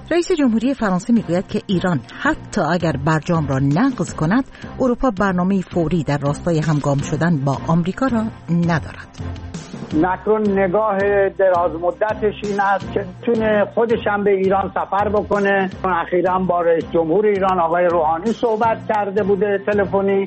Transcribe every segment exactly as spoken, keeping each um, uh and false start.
رئیس جمهوری فرانسه میگوید که ایران حتی اگر برجام را نقض کند، اروپا برنامه فوری در راستای همگام شدن با آمریکا را ندارد. مکرون نگاه دراز مدتش این است که تونه خودش هم به ایران سفر بکنه. اخیراً با رئیس جمهور ایران آقای روحانی صحبت کرده بوده تلفنی.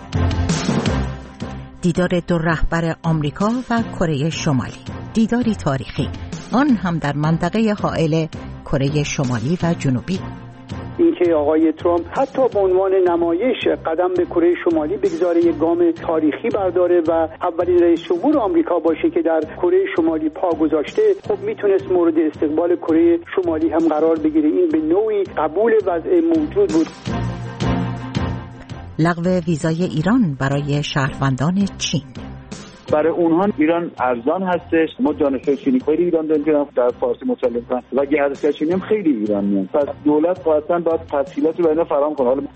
دیدار دو رهبر آمریکا و کره شمالی، دیداری تاریخی، آن هم در منطقه حائل کره شمالی و جنوبی. اینکه آقای ترامپ حتی به عنوان نمایش قدم به کره شمالی بگذاره، یک گام تاریخی برداره و اولین رئیس جمهور آمریکا باشه که در کره شمالی پا گذاشته، خب میتونست مورد استقبال کره شمالی هم قرار بگیره. این به نوعی قبول وضع موجود بود. لغو ویزای ایران برای شهروندان چین. برای اونها ایران ارزان هستش. ما دانشجوی چینی خیلی ایران داریم که در فارسی مطالعه کنن و گردشگر چینی هم خیلی ایران میان. پس دولت قاطعاً باید تسهیلاتی برای اینا فراهم کنه. حالا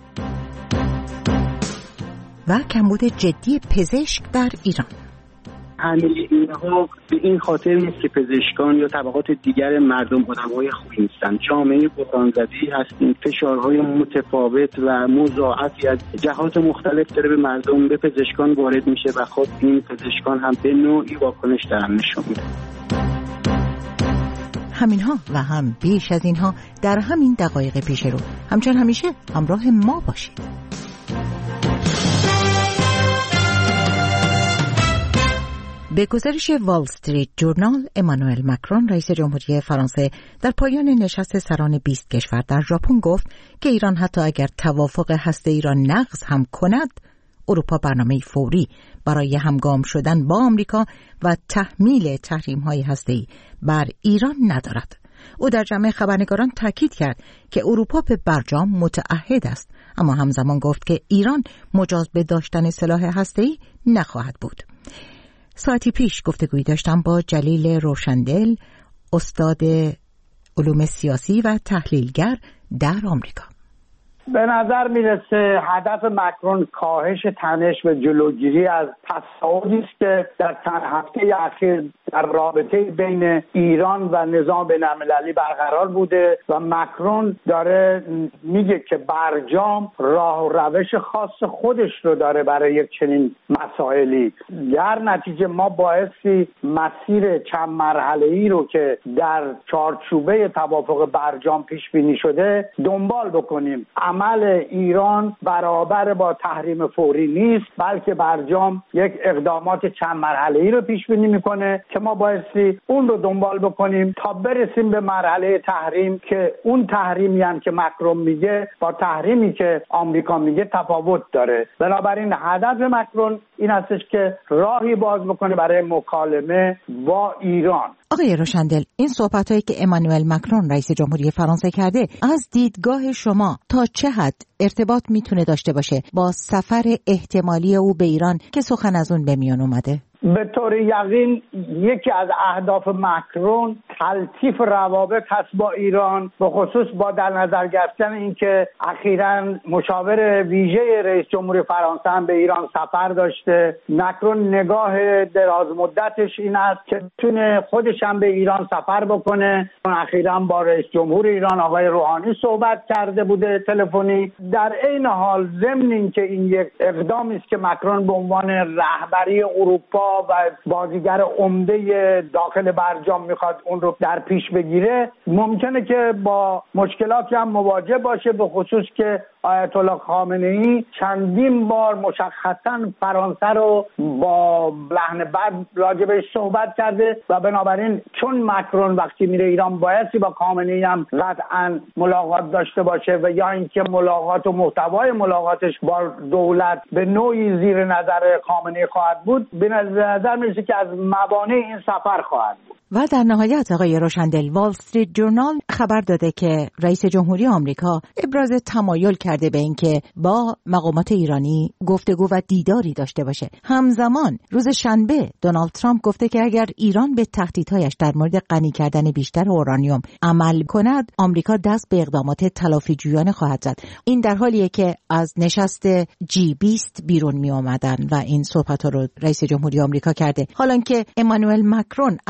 و کمبود جدی پزشک در ایران. همه اینها به این خاطر نیست که پزشکان یا طبقات دیگر مردم آدم‌های خوبی نیستن. جامعه بحران‌زده‌ای هستیم، فشارهای متفاوت و مضاعفی از جهات مختلف داره به مردم، به پزشکان وارد میشه و خود این پزشکان هم به نوعی واکنش دارن نشون میدن. همینها و هم بیش از اینها در همین دقایق پیش رو. همچنان همیشه همراه ما باشید. به گزارش وال استریت جورنال، امانوئل مکرون رئیس جمهوری فرانسه در پایان نشست سران بیست کشور در ژاپن گفت که ایران حتی اگر توافق هسته‌ای را نقض هم کند، اروپا برنامه فوری برای همگام شدن با آمریکا و تحمیل تحریم‌های هسته‌ای بر ایران ندارد. او در جمع خبرنگاران تاکید کرد که اروپا به برجام متعهد است، اما همزمان گفت که ایران مجاز به داشتن سلاح هسته‌ای نخواهد بود. ساعتی پیش گفتگویی داشتم با جلیل روشندل، استاد علوم سیاسی و تحلیلگر در آمریکا. به نظر میرسه هدف مکرون کاهش تنش و جلوگیری از تصاعدی است که در چند هفته اخیر در رابطه بین ایران و نظام بین‌المللی برقرار بوده و مکرون داره میگه که برجام راه و روش خاص خودش رو داره برای یک چنین مسائلی. در نتیجه ما بایستی مسیر چند مرحله‌ای رو که در چارچوبه توافق برجام پیش بینی شده دنبال بکنیم. عمل ایران برابر با تحریم فوری نیست، بلکه برجام یک اقدامات چند مرحله‌ای رو پیش بینی میکنه که ما بایستی اون رو دنبال بکنیم تا برسیم به مرحله تحریم که اون تحریمی هم که مکرون میگه با تحریمی که آمریکا میگه تفاوت داره. بنابراین هدف مکرون این هستش که راهی باز بکنه برای مکالمه با ایران. آقای روشندل، این صحبت‌هایی که امانوئل مکرون رئیس جمهوری فرانسه کرده از دیدگاه شما تا چه حد ارتباط میتونه داشته باشه با سفر احتمالی او به ایران که سخن از اون به میان اومده؟ به طور یقین یکی از اهداف مکرون تلطیف روابط هست با ایران، به خصوص با در نظر گرفتن اینکه اخیراً مشاور ویژه رئیس جمهوری فرانسه هم به ایران سفر داشته. مکرون نگاه دراز مدتش این است که تونه خودش هم به ایران سفر بکنه. اخیراً با رئیس جمهور ایران آقای روحانی صحبت کرده بوده تلفنی. در عین حال ضمن اینکه این یک اقدامی است که مکرون به عنوان رهبری اروپا و بازیگر عمده داخل برجام میخواد اون رو در پیش بگیره، ممکنه که با مشکلاتی هم مواجه باشه، به خصوص که آیت الله خامنه‌ای چندین بار مشخصاً فرانسه رو با لحن بد راجبش صحبت کرده و بنابراین چون مکرون وقتی میره ایران بایستی با خامنه‌ای هم قطعاً ملاقات داشته باشه و یا اینکه ملاقات و محتوای ملاقاتش با دولت به نوعی زیر نظر خامنه‌ای خواهد بود، به نظر میرسه که از موانع این سفر خواهد بود. و در نهایت آقای روشندل، وال استریت جورنال خبر داده که رئیس جمهوری آمریکا ابراز تمایل کرده به اینکه با مقامات ایرانی گفتگو و دیداری داشته باشه. همزمان روز شنبه دونالد ترامپ گفته که اگر ایران به تهدیدهایش در مورد غنی کردن بیشتر اورانیوم عمل کند، آمریکا دست به اقدامات تلافی‌جویانه خواهد زد. این در حالیه که از نشست جی بیست بیرون می آمدن و این صحبت‌ها رو رئیس جمهوری آمریکا کرده. حالا که امانوئل مکرون از همون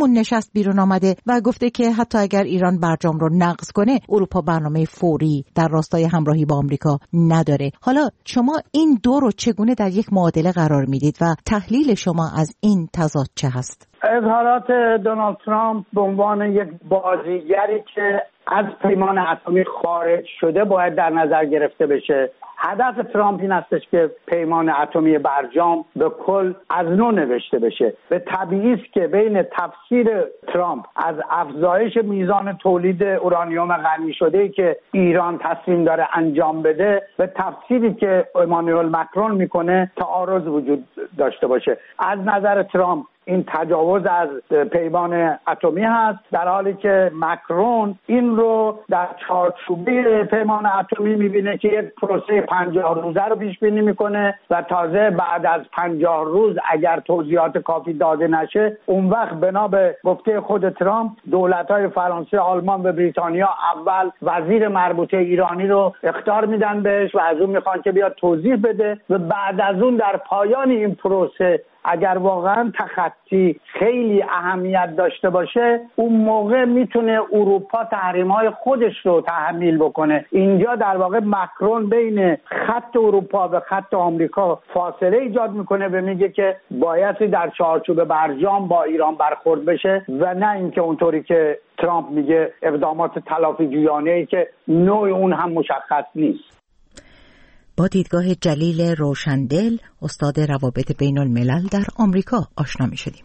اون نشست بیرون آمده و گفته که حتی اگر ایران برجام رو نقض کنه اروپا برنامه فوری در راستای همراهی با آمریکا نداره. حالا شما این دو رو چگونه در یک معادله قرار میدید و تحلیل شما از این تضاد چه هست؟ اظهارات دونالد ترامپ به عنوان یک بازیگری که از پیمان اتمی خارج شده باید در نظر گرفته بشه. هدف ترامپ این هستش که پیمان اتمی برجام به کل از نو نوشته بشه. به طبیعی است که بین تفسیر ترامپ از افزایش میزان تولید اورانیوم غنی شده که ایران تصمیم داره انجام بده به تفسیری که امانوئل مکرون میکنه تعارض وجود داشته باشه. از نظر ترامپ این تجاوز از پیمان اتمی هست، در حالی که مکرون این رو در چارچوبه پیمان اتمی میبینه که یک پروسه پنجاه روزه رو پیش بینی میکنه و تازه بعد از پنجاه روز اگر توضیحات کافی داده نشه اون وقت بنا به گفته خود ترامپ دولت‌های فرانسه، آلمان و بریتانیا اول وزیر مربوطه ایرانی رو اخطار میدن بهش و از اون میخوان که بیاد توضیح بده و بعد از اون در پایان این پروسه اگر واقعا تخطی خیلی اهمیت داشته باشه اون موقع میتونه اروپا تحریم‌های خودش رو تحمیل بکنه. اینجا در واقع مکرون بین خط اروپا و خط آمریکا فاصله ایجاد میکنه و میگه که باید در چارچوب برجام با ایران برخورد بشه و نه اینکه اونطوری که ترامپ میگه اقدامات تلافی جویانه‌ای که نوع اون هم مشخص نیست. با دیدگاه جلیل روشندل استاد روابط بین الملل در آمریکا آشنا می شدیم.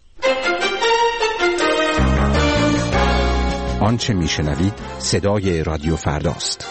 آنچه می شنوید صدای رادیو فرداست.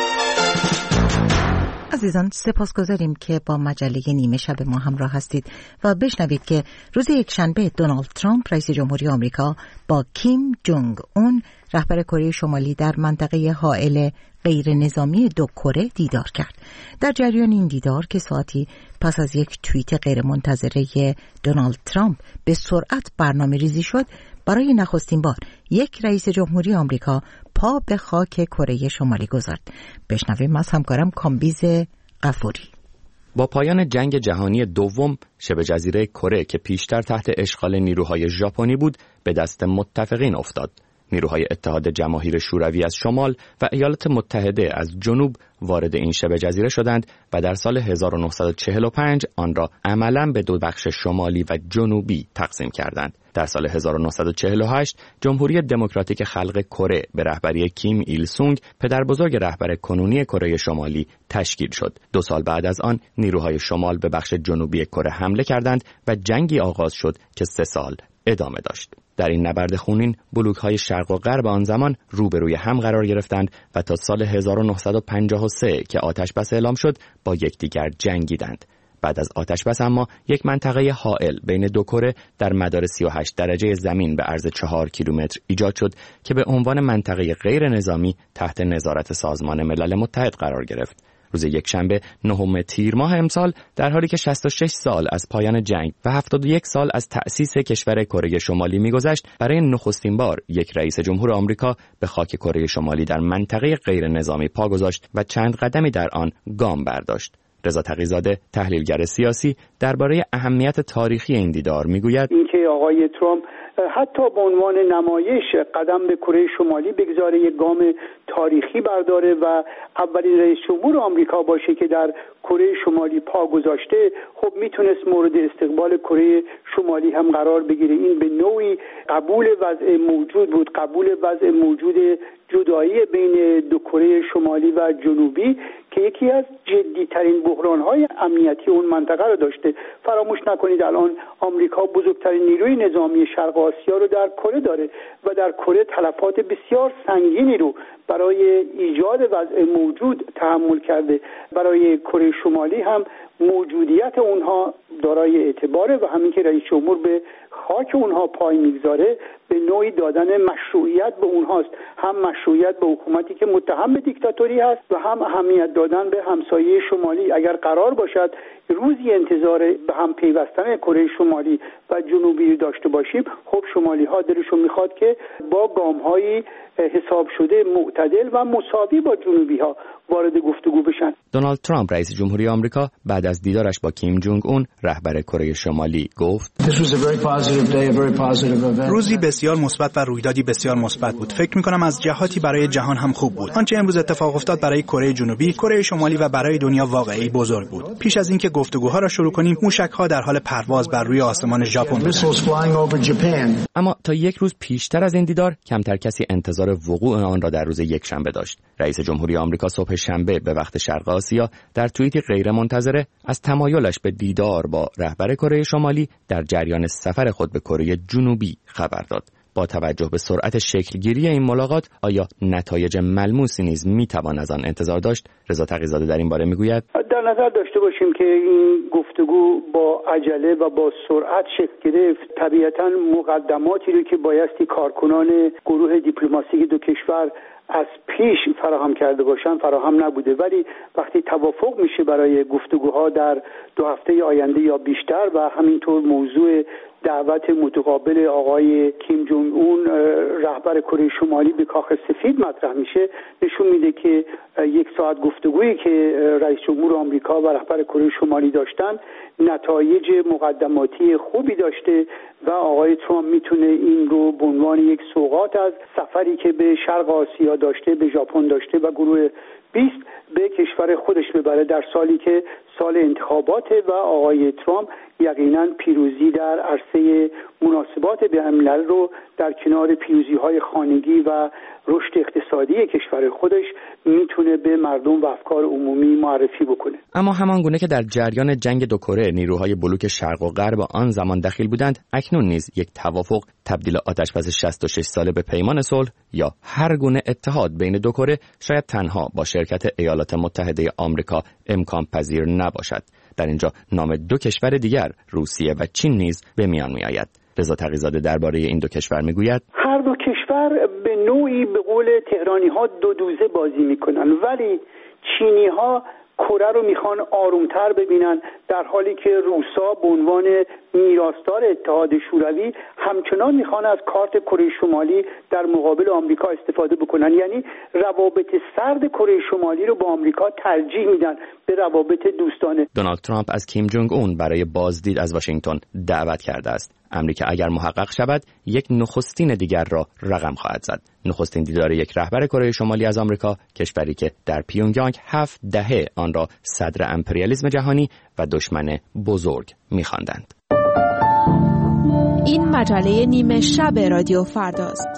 عزیزان سپاسگزاریم که با مجله نیمه شب ما همراه هستید و بشنوید که روز یکشنبه دونالد ترامپ رئیس جمهوری آمریکا با کیم جونگ اون رهبر کره شمالی در منطقه حائل غیر نظامی دو کره دیدار کرد. در جریان این دیدار که ساعتی پس از یک توییت غیر منتظره دونالد ترامپ به سرعت برنامه ریزی شد، برای نخستین بار یک رئیس جمهوری آمریکا پا به خاک کره شمالی گذارد. بشنویم از همکارم کامبیز غفوری. با پایان جنگ جهانی دوم شبه جزیره کره که پیشتر تحت اشغال نیروهای ژاپنی بود به دست متفقین افتاد. نیروهای اتحاد جماهیر شوروی از شمال و ایالات متحده از جنوب وارد این شبه جزیره شدند و در سال هزار و نهصد و چهل و پنج آن را عملاً به دو بخش شمالی و جنوبی تقسیم کردند. در سال هزار و نهصد و چهل و هشت جمهوری دموکراتیک خلق کره به رهبری کیم ایل سونگ پدربزرگ رهبر کنونی کره شمالی تشکیل شد. دو سال بعد از آن نیروهای شمال به بخش جنوبی کره حمله کردند و جنگی آغاز شد که سه سال ادامه داشت. در این نبرد خونین بلوک‌های شرق و غرب آن زمان روبروی هم قرار گرفتند و تا سال هزار و نهصد و پنجاه و سه که آتش‌بس اعلام شد با یکدیگر جنگیدند. بعد از آتش‌بس اما یک منطقه حائل بین دو کره در مدار سی و هشت درجه زمین به عرض چهار کیلومتر ایجاد شد که به عنوان منطقه غیر نظامی تحت نظارت سازمان ملل متحد قرار گرفت. روز یکشنبه نهم تیر ماه امسال در حالی که شصت و شش سال از پایان جنگ و هفتاد و یک سال از تأسیس کشور کره شمالی می‌گذشت، برای نخستین بار یک رئیس جمهور آمریکا به خاک کره شمالی در منطقه غیر نظامی پا گذاشت و چند قدمی در آن گام برداشت. رضا تقی‌زاده تحلیلگر سیاسی درباره اهمیت تاریخی این دیدار میگوید اینکه آقای ترامپ حتی به عنوان نمایش قدم به کره شمالی بگذاره یک گام تاریخی برداره و اولین رئیس جمهور آمریکا باشه که در کره شمالی پا گذاشته، خب میتونست مورد استقبال کره شمالی هم قرار بگیره. این به نوعی قبول وضع موجود بود، قبول وضع موجود جدایی بین دو کره شمالی و جنوبی که یکی از جدی‌ترین بحران‌های امنیتی اون منطقه رو داشته. فراموش نکنید الان آمریکا بزرگترین نیروی نظامی شرق آسیا رو در کره داره و در کره تلفات بسیار سنگینی رو برای ایجاد وضع موجود تحمل کرده. برای کره شمالی هم موجودیت اونها دارای اعتباره و همین که رئیس جمهور به خاک اونها پای میگذاره به نوعی دادن مشروعیت به اونهاست، هم مشروعیت به حکومتی که متهم به دیکتاتوری هست و هم اهمیت دادن به همسایه شمالی. اگر قرار باشد روزی انتظار به هم پیوستن کره شمالی و جنوبی داشته باشیم، خب شمالی ها دلشون میخواد که با گام هایی حساب شده معتدل و مساوی با جنوبی ها وارد گفتگو بشن. دونالد ترامپ رئیس جمهوری آمریکا بعد از دیدارش با کیم جونگ اون رهبر کره شمالی گفت روزی بسیار مثبت و رویدادی بسیار مثبت بود. فکر می‌کنم از جهاتی برای جهان هم خوب بود. آنچه امروز اتفاق افتاد برای کره جنوبی، کره شمالی و برای دنیا واقعی بزرگ بود. پیش از اینکه گفتگوها را شروع کنیم، موشک‌ها در حال پرواز بر روی آسمان ژاپن بودند. اما تا یک روز پیشتر از این دیدار، کمتر کسی انتظار وقوع آن را در روز یکشنبه داشت. رئیس جمهوری آمریکا صبح شنبه به وقت شرق آسیا در توییتی غیرمنتظره از تمایلش به دیدار با رهبر کره شمالی در جریان سفر خود به کره جنوبی خبر داد. با توجه به سرعت شکلگیری این ملاقات، آیا نتایج ملموسی نیز میتوان از آن انتظار داشت؟ رضا تقی‌زاده در این باره میگوید در نظر داشته باشیم که این گفتگو با عجله و با سرعت شکل گرفت. طبیعتاً مقدماتی رو که بایستی کارکنان گروه دیپلماسی دو کشور از پیش فراهم کرده باشن فراهم نبوده، ولی وقتی توافق میشه برای گفتگوها در دو هفته آینده یا بیشتر و همینطور موضوع دعوت متقابل آقای کیم جونگ اون رهبر کره شمالی به کاخ سفید مطرح میشه، نشون میده که یک ساعت گفتگویی که رئیس جمهور آمریکا و رهبر کره شمالی داشتن نتایج مقدماتی خوبی داشته و آقای ترامپ میتونه این رو به عنوان یک سوغات از سفری که به شرق آسیا داشته، به ژاپن داشته و گروه بیست به کشور خودش ببره در سالی که سال انتخاباته و آقای ترامپ یقینا پیروزی در عرصه مناسبات بین‌الملل رو در کنار پیروزی‌های خانگی و رشد اقتصادی کشور خودش میتونه به مردم و افکار عمومی معرفی بکنه. اما همان گونه که در جریان جنگ دو کره نیروهای بلوک شرق و غرب آن زمان دخیل بودند، اکنون نیز یک توافق تبدیل آتش‌بس شصت و شش ساله به پیمان صلح یا هر گونه اتحاد بین دو کره شاید تنها با شرکت ایالات متحده آمریکا امکان پذیر نباشد. در اینجا نام دو کشور دیگر، روسیه و چین نیز به میان میآید. رضا تقی‌زاده درباره این دو کشور میگوید هر دو کشور به نوعی به قول تهرانی ها دو دوزه بازی میکنن، ولی چینی ها کره رو میخوان آرومتر ببینن، در حالی که روسا به عنوان میراثدار اتحاد شوروی همچنان میخوان از کارت کره شمالی در مقابل آمریکا استفاده بکنن. یعنی روابط سرد کره شمالی رو با آمریکا ترجیح میدن به روابط دوستانه. دونالد ترامپ از کیم جونگ اون برای بازدید از واشنگتن دعوت کرده است، امری که اگر محقق شود یک نخستین دیگر را رقم خواهد زد. نخستین دیدار یک رهبر کره شمالی از آمریکا، کشوری که در پیونگیانگ هفت دهه آن را صدر امپریالیسم جهانی و دشمن بزرگ می‌خواندند. این مجله نیمه شب رادیو فرداست.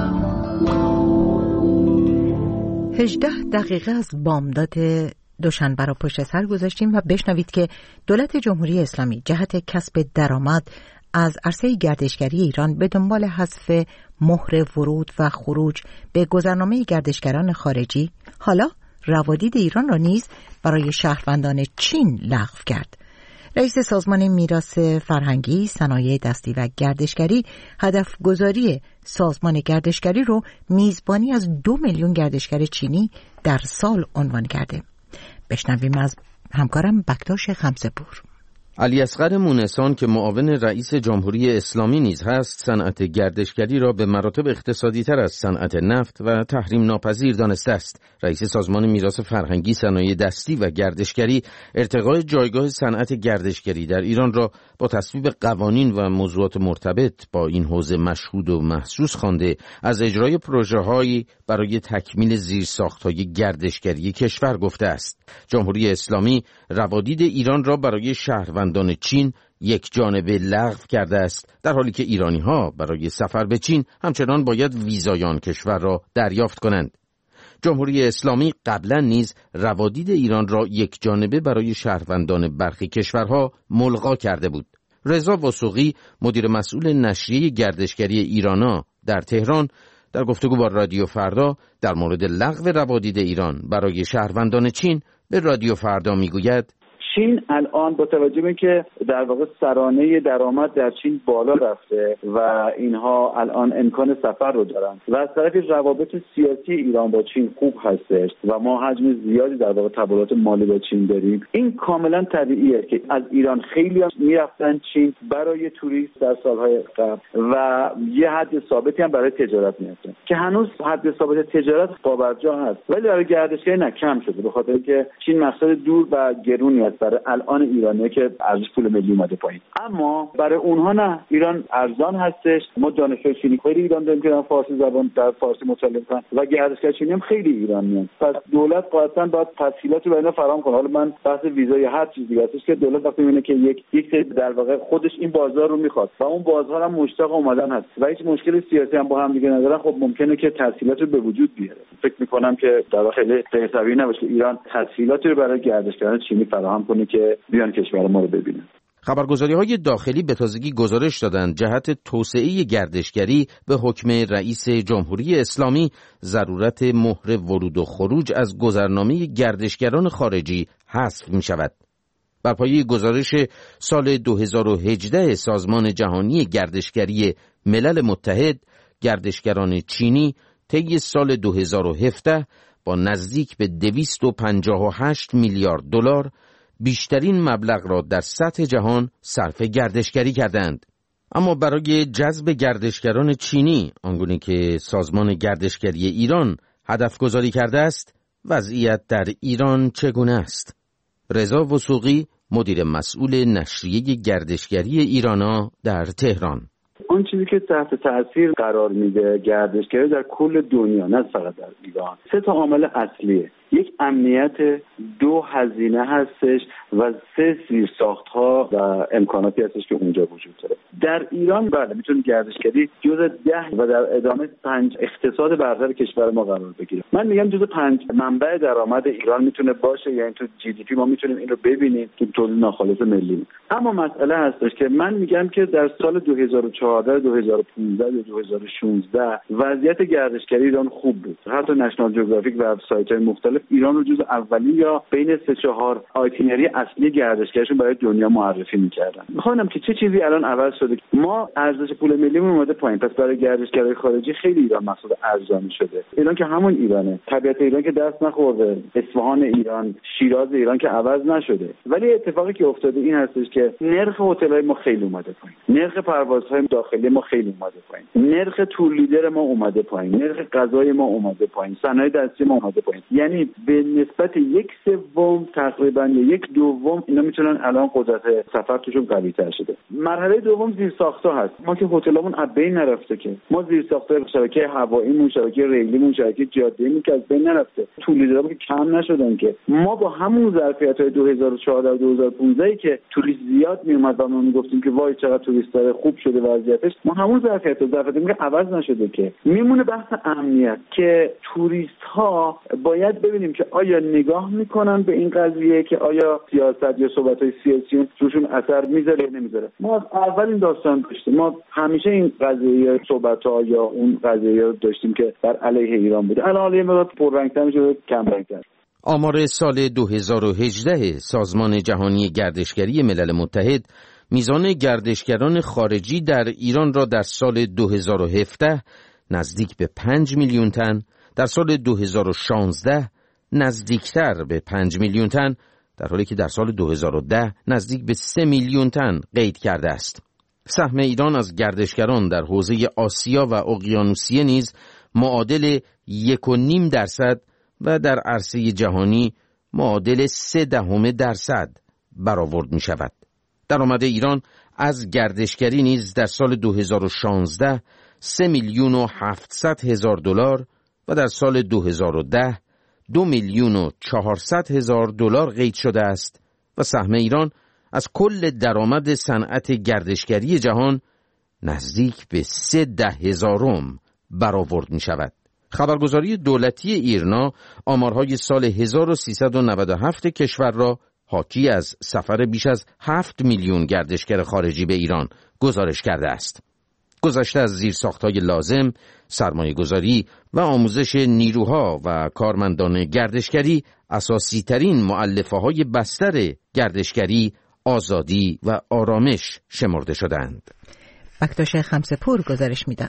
هجده دقیقه از بامداد دوشنبه را پشت سر گذاشتیم و بشنوید که دولت جمهوری اسلامی جهت کسب درآمد از عرصه گردشگری ایران به دنبال حذف مهر ورود و خروج به گذرنامه گردشگران خارجی، حالا روادید ایران را نیز برای شهروندان چین لغو کرد. رئیس سازمان میراث فرهنگی، صنایع دستی و گردشگری هدف گذاری سازمان گردشگری رو میزبانی از دو میلیون گردشگر چینی در سال عنوان کرده. بشنویم از همکارم بکتاش خمسه‌پور. علی اصغر مونسان که معاون رئیس جمهوری اسلامی نیز هست، صنعت گردشگری را به مراتب اقتصادی تر از صنعت نفت و تحریم ناپذیر دانسته است. رئیس سازمان میراث فرهنگی، صنایع دستی و گردشگری ارتقای جایگاه صنعت گردشگری در ایران را با تصویب قوانین و موضوعات مرتبط با این حوزه مشهود و محسوس خوانده، از اجرای پروژه‌هایی برای تکمیل زیرساخت‌های گردشگری کشور گفته است. جمهوری اسلامی روادید ایران را برای شهروندان چین یک جانبه لغو کرده است، در حالی که ایرانی‌ها برای سفر به چین همچنان باید ویزای آن کشور را دریافت کنند. جمهوری اسلامی قبلا نیز روادید ایران را یک جانبه برای شهروندان برخی کشورها ملغا کرده بود. رضا وثوقی، مدیر مسئول نشریه گردشگری ایرانا در تهران، در گفتگو با رادیو فردا در مورد لغو روادید ایران برای شهروندان چین به رادیو فردا میگوید: چین الان با توجه به اینکه در واقع سرانه درآمد در چین بالا رفته و اینها الان امکان سفر رو دارن و از طرفی روابط سیاسی ایران با چین خوب هستش و ما حجم زیادی در واقع تبادلات مالی با چین داریم، این کاملا طبیعیه که از ایران خیلی میرفتن چین برای توریست در سالهای قبل و یه حد ثابتی هم برای تجارت میرفتن که هنوز حد ثابت تجارت پابرجا هست، ولی برای گردشگری نه کم شده، به خاطر اینکه چین مقصد دور و گرونی است برای الان ایرانیه که ارزش پول ملی اومده پایین. اما برای اونها نه، ایران ارزان هستش. ما دانشجوی چینی خیلی ایران داریم که فارسی زبان در فارسی مطالعه کنن و گردشگر چینی هم خیلی ایران میان. پس دولت قاطعا باید تسهیلاتی برای اینا فراهم کنه. حالا من بحث ویزا یا هر چیزی هستش که دولت وقتی میبینه که یک یک در واقع خودش این بازار رو میخواد و اون بازار هم مشتاق اومدن هست و هیچ مشکل سیاسی هم با هم دیگه ندارن، خب ممکنه که تسهیلات رو به وجود بیاره. فکر میکنم که در واقع خیلی غیرطبیعی نباشه ایران تسهیلاتی رو برای گردشگران چینی فراهم کنه که بیان کشور ما رو ببینن. خبرگزاری‌های داخلی به تازگی گزارش دادند جهت توسعه گردشگری به حکم رئیس جمهوری اسلامی ضرورت مهر ورود و خروج از گذرنامه گردشگران خارجی حذف می‌شود. بر پایه گزارش سال دو هزار و هجده سازمان جهانی گردشگری ملل متحد، گردشگران چینی طی سال دو هزار و هفده با نزدیک به دویست و پنجاه و هشت میلیارد دلار بیشترین مبلغ را در سطح جهان صرف گردشگری کردند. اما برای جذب گردشگران چینی آنگونه که سازمان گردشگری ایران هدف گذاری کرده است، وضعیت در ایران چگونه است؟ رضا وثوقی، مدیر مسئول نشریه گردشگری ایرانا در تهران: اون چیزی که تحت تاثیر قرار میده گردشگری در کل دنیا، نه فقط در ایران، سه تا عامل اصلیه. یک، امنیت، دو، هزینه هستش و سه، زیرساخت‌ها و امکاناتی هستش که اونجا وجود داره. در ایران بله میتونه گردشگری جزء ده و در ادامه پنج اقتصاد برتر کشور ما قرار بگیره. من میگم جزء پنج منبع درآمد ایران میتونه باشه، یعنی تو جی دی پی ما میتونیم این رو ببینیم که تولید ناخالص ملی. اما مسئله هستش که من میگم که در سال دو هزار و چهارده، دو هزار و پانزده و دو هزار و شانزده وضعیت گردشگری ایران خوب بود. حتی نشنال جغرافیک و سایت‌های مختلف ایران رو جز اولین یا بین سه چهار آیتینری اصلی گردشگریشون برای دنیا معرفی می‌کردن. می‌خوام که چه چیزی الان عوض شده. ما ارزش پول ملیمون اومده پایین، پس برای گردشگرای خارجی خیلی ایران محسوب ارزانی شده. ایران که همون ایرانه، طبیعت ایران که دست نخورده، اصفهان ایران، شیراز ایران که عوض نشده. ولی اتفاقی که افتاده این هستش که نرخ هتل‌های ما خیلی اومده پایین، نرخ پروازهای داخلی ما خیلی اومده پایین، نرخ تور لیدر ما اومده پایین، نرخ غذای ما اومده پایین، صنایع دستی ما اومده پایین. یعنی به نسبت یک سوم تقریبا یا یک دوم اینا میتونن الان قدرت سفر توشون قوی تر شده. مرحله دوم زیرساخت‌ها هست. ما که هتلمون از بین نرفته، که ما زیرساخت‌های شبکه هواییمون، شبکه ریلیمون، شبکه جاده‌مون که از بین نرفته، تولیدها که کم نشدن، که ما با همون ظرفیت‌های دو هزار و چهارده و دو هزار و پانزده که توریست زیاد میومد و ما میگفتیم که وای چقدر توریست داره خوب شده وضعیتش، ما همون ظرفیت و ظرفیتمون که عوض نشده. که میمونه بحث امنیت که توریست‌ها باید ببینیم که آیا نگاه میکنن به این قضیه که آیا سیاست یا صحبت‌های سیاسی روشون اثر میذاره یا نمیذاره. ما از اول این داستان داشتیم، ما همیشه این قضیه صحبت‌ها یا اون قضیه رو داشتیم که بر علیه ایران بوده. الان حالا یه مقدار پررنگ‌تر شده، کم رنگ‌تر. آمار سال دو هزار و هجده سازمان جهانی گردشگری ملل متحد میزان گردشگران خارجی در ایران را در سال دو هزار و هفده نزدیک به پنج میلیون تن، در سال دو هزار و شانزده نزدیکتر به پنج میلیون تن، در حالی که در سال دو هزار و ده نزدیک به سه میلیون تن قید کرده است. سهم ایران از گردشگران در حوزه آسیا و اقیانوسیه نیز معادل یک و نیم درصد و در عرصه جهانی معادل سه دهم درصد برآورد می شود. درآمد ایران از گردشگری نیز در سال دو هزار و شانزده سه میلیون و هفتصد هزار دلار و در سال دو هزار و ده دو میلیون و چهارصد هزار دلار قید شده است و سهم ایران از کل درآمد صنعت گردشگری جهان نزدیک به سه ده هزارم برآورد می شود. خبرگزاری دولتی ایرنا آمارهای سال هزار و سیصد و نود و هفت کشور را حاکی از سفر بیش از هفت میلیون گردشگر خارجی به ایران گزارش کرده است. گذشته از زیرساخت‌های لازم، سرمایه‌گذاری و آموزش نیروها و کارمندان گردشگری اساسی‌ترین مؤلفه‌های بستر گردشگری، آزادی و آرامش شمرده شدند. بکتاش خمسه‌پور گزارش می‌داد.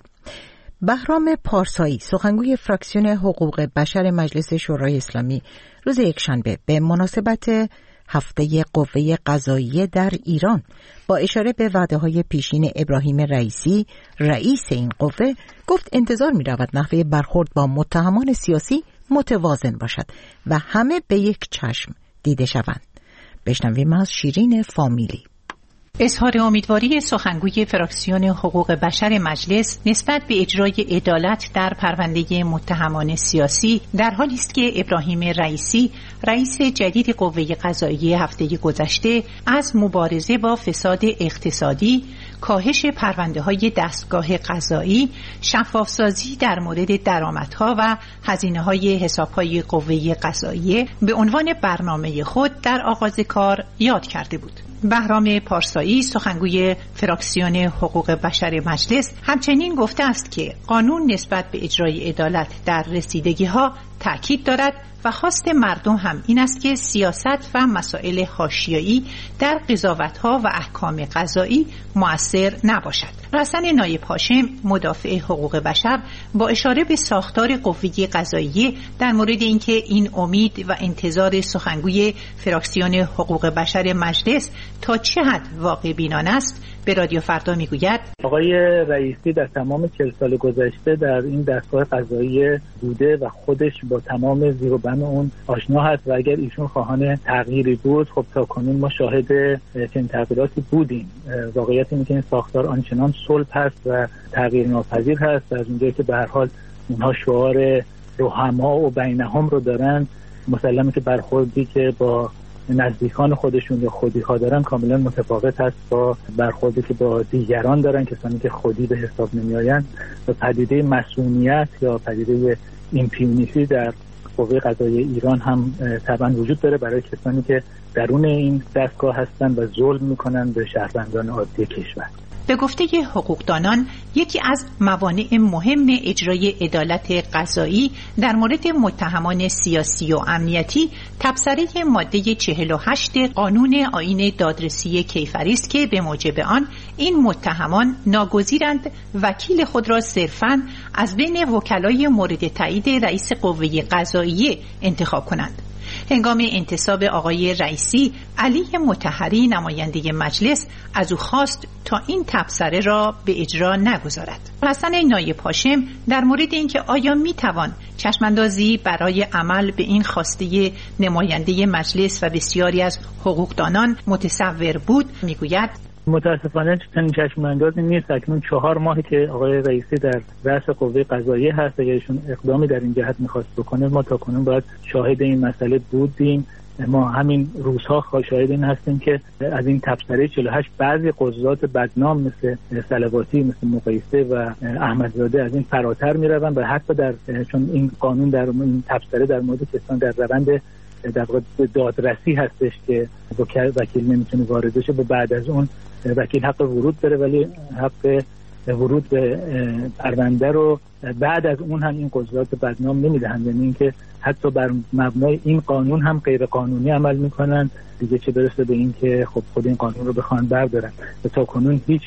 بهرام پارسایی، سخنگوی فراکسیون حقوق بشر مجلس شورای اسلامی، روز یکشنبه به مناسبت هفته قوه قضاییه در ایران با اشاره به وعده‌های پیشین ابراهیم رئیسی، رئیس این قوه، گفت انتظار می‌رود نحوه برخورد با متهمان سیاسی متوازن باشد و همه به یک چشم دیده شوند. بشنویم از شیرین فامیلی. اظهار امیدواری سخنگوی فراکسیون حقوق بشر مجلس نسبت به اجرای عدالت در پرونده متهمان سیاسی در حالی است که ابراهیم رئیسی، رئیس جدید قوه قضاییه هفته گذشته از مبارزه با فساد اقتصادی، کاهش پرونده‌های دستگاه قضایی، شفافسازی در مورد درآمدها و هزینه‌های حساب‌های قوه قضاییه به عنوان برنامه خود در آغاز کار یاد کرده بود. بهرام پارسایی، سخنگوی فراکسیون حقوق بشر مجلس، همچنین گفته است که قانون نسبت به اجرای عدالت در رسیدگی‌ها تأکید دارد و خواست مردم هم این است که سیاست و مسائل حاشیه‌ای در قضاوت‌ها و احکام قضایی مؤثر نباشد. رسن نایب هاشم، مدافع حقوق بشر، با اشاره به ساختار قوه قضاییه در مورد اینکه این امید و انتظار سخنگوی فراکسیون حقوق بشر مجلس تا چه حد واقع بینانه است، به رادیو فردا میگوید آقای رئیسی در تمام چهل سال گذشته در این دستگاه قضایی بوده و خودش با تمام زیر و بم اون آشنا هست و اگر ایشون خواهان تغییری بود، خب تا کنون ما شاهد چنین تغییراتی بودیم. واقعیت اینه که این ساختار آنچنان صلب هست و تغییر ناپذیر هست، از اونجایی که به هر حال اونها شعار رحما و بینهم رو دارن، مسلمه که برخوردی که با نزدیکان خودشون یا خودی‌ها دارن کاملا متفاوت هست با برخوردی که با دیگران دارن، کسانی که خودی به حساب نمیآیند. و پدیده مسئولیت یا پدیده ایمپیونیتی در قوه قضاییه ایران هم طبعا وجود داره برای کسانی که درون این دستگاه هستن و ظلم میکنن به شهروندان عادی کشور. به گفته حقوقدانان، یکی از موانع مهم اجرای عدالت قضایی در مورد متهمان سیاسی و امنیتی تبصره ماده چهل و هشت قانون آیین دادرسی کیفری است که به موجب آن این متهمان ناگزیرند وکیل خود را صرفاً از بین وکلای مورد تایید رئیس قوه قضاییه انتخاب کنند. هنگام انتصاب آقای رئیسی، علی مطهری نماینده مجلس از او خواست تا این تبصره را به اجرا نگذارد. رسن نایب هاشم در مورد اینکه آیا میتوان چشماندازی برای عمل به این خواسته نماینده مجلس و بسیاری از حقوقدانان متصور بود، میگوید متاسفانه چنین چشم‌اندازی نیست. اکنون چهار ماهی که آقای رئیسی در رأس قوه قضاییه هست، اگر ایشون اقدامی در این جهت می‌خواست بکنه، ما تا کنون باید شاهد این مسئله بودیم. ما همین روزها شاهد این هستیم که از این تبصره چهل و هشت بعضی قضات بدنام مثل صلواتی، مثل مقایسه و احمدزاده از این فراتر می‌روند و حتی در چون این قانون در این تبصره در مورد کسان در روند در واقع دادرسی هستش که وکیل نمیتونه وارد بشه، و بعد از اون وکیل حق ورود داره ولی حق ورود به پرونده رو بعد از اون هم این قضات بدنام نمیدهند. یعنی اینکه حتی بر مبنای این قانون هم غیر قانونی عمل میکنن دیگه، چه برسه به این که خب خود این قانون رو بخوان بردارن. و تا کنون هیچ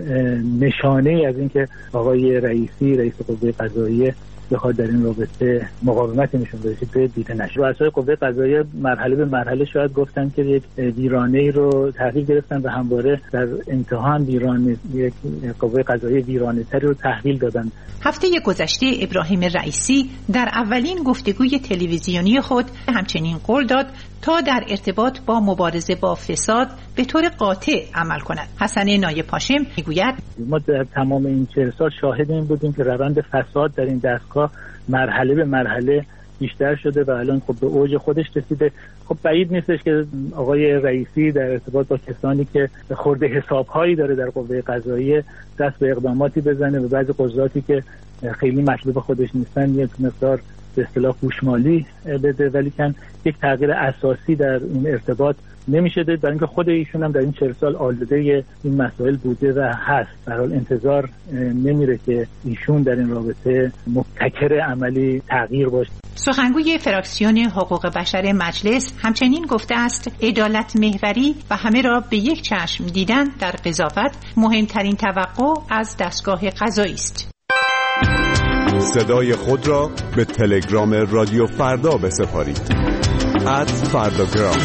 نشانه ای از اینکه آقای رئیسی، رئیس قوه قضاییه، بخواد در این رابطه مقاومتی نشون بده دیده نشد. رؤسای قوه قضاییه مرحله به مرحله شاید گفتن که یک ویرانه‌ای رو تحویل گرفتن و همواره در انتها هم ویرانه یک قوه قضاییه ویرانه‌تری رو تحویل دادن. هفته گذشته ابراهیم رئیسی در اولین گفتگوی تلویزیونی خود همچنین قول داد تا در ارتباط با مبارزه با فساد به طور قاطع عمل کند. حسن نایب هاشم میگوید ما در تمام این چهل سال شاهد این بودیم که روند فساد در این دستگاه مرحله به مرحله بیشتر شده و الان خب به اوج خودش رسیده. خب بعید نیستش که آقای رئیسی در ارتباط با کسانی که خورده حساب‌هایی داره در قوه قضاییه دست به اقداماتی بزنه و بعضی قضاتی که خیلی مطلوب خودش نیستن یک مقدار به اصطلاح گوشمالی بده، ولی کن یک تغییر اساسی در این ارتباط نمیشه دید، برای اینکه خود ایشون هم در این چهل سال آلوده این مسائل بوده و هست. در حال انتظار نمیره که ایشون در این رابطه مبتکر عملی تغییر باشه. سخنگوی فراکسیون حقوق بشر مجلس همچنین گفته است عدالت محوری و همه را به یک چشم دیدن در قضاوت مهمترین توقع از دستگاه قضایی است. صدای خود را به تلگرام رادیو فردا بسپارید. ات فرداگرام.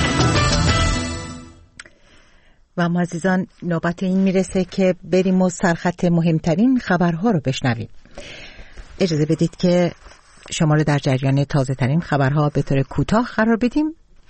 و ما عزیزان نوبت این میرسه که بریم و سرخط مهمترین خبرها رو بشنویم. اجازه بدید که شما رو در جریان تازه ترین خبرها به طور کوتاه قرار بدیم.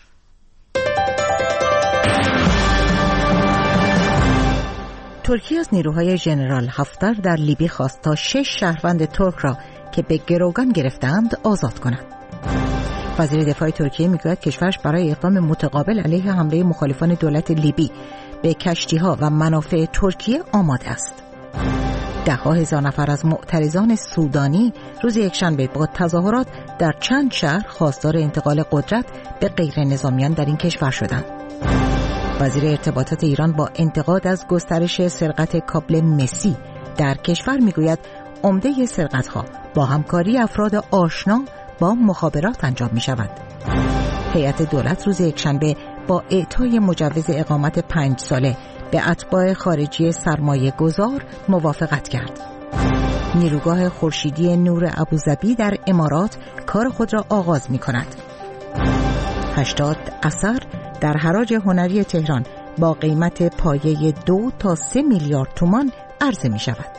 ترکیه از نیروهای ژنرال هفتر در لیبی خواست تا شش شهروند ترک را که به گروگان گرفتند آزاد کند. وزیر دفاع ترکیه میگوید کشورش برای اقدام متقابل علیه حمله مخالفان دولت لیبی به کشتی‌ها و منافع ترکیه آماده است. ده ها هزار نفر از معترضان سودانی روز یکشنبه با تظاهرات در چند شهر خواستار انتقال قدرت به غیر نظامیان در این کشور شدند. وزیر ارتباطات ایران با انتقاد از گسترش سرقت کابل مسی در کشور میگوید عمده سرقت‌ها با همکاری افراد آشنا با مخابرات انجام می شود. هیئت دولت روز یکشنبه با اعطای مجوز اقامت پنج ساله به اتباع خارجی سرمایه گذار موافقت کرد. نیروگاه خورشیدی نور ابوظبی در امارات کار خود را آغاز می کند. هشتاد اثر در حراج هنری تهران با قیمت پایه دو تا سه میلیارد تومان عرضه می شود.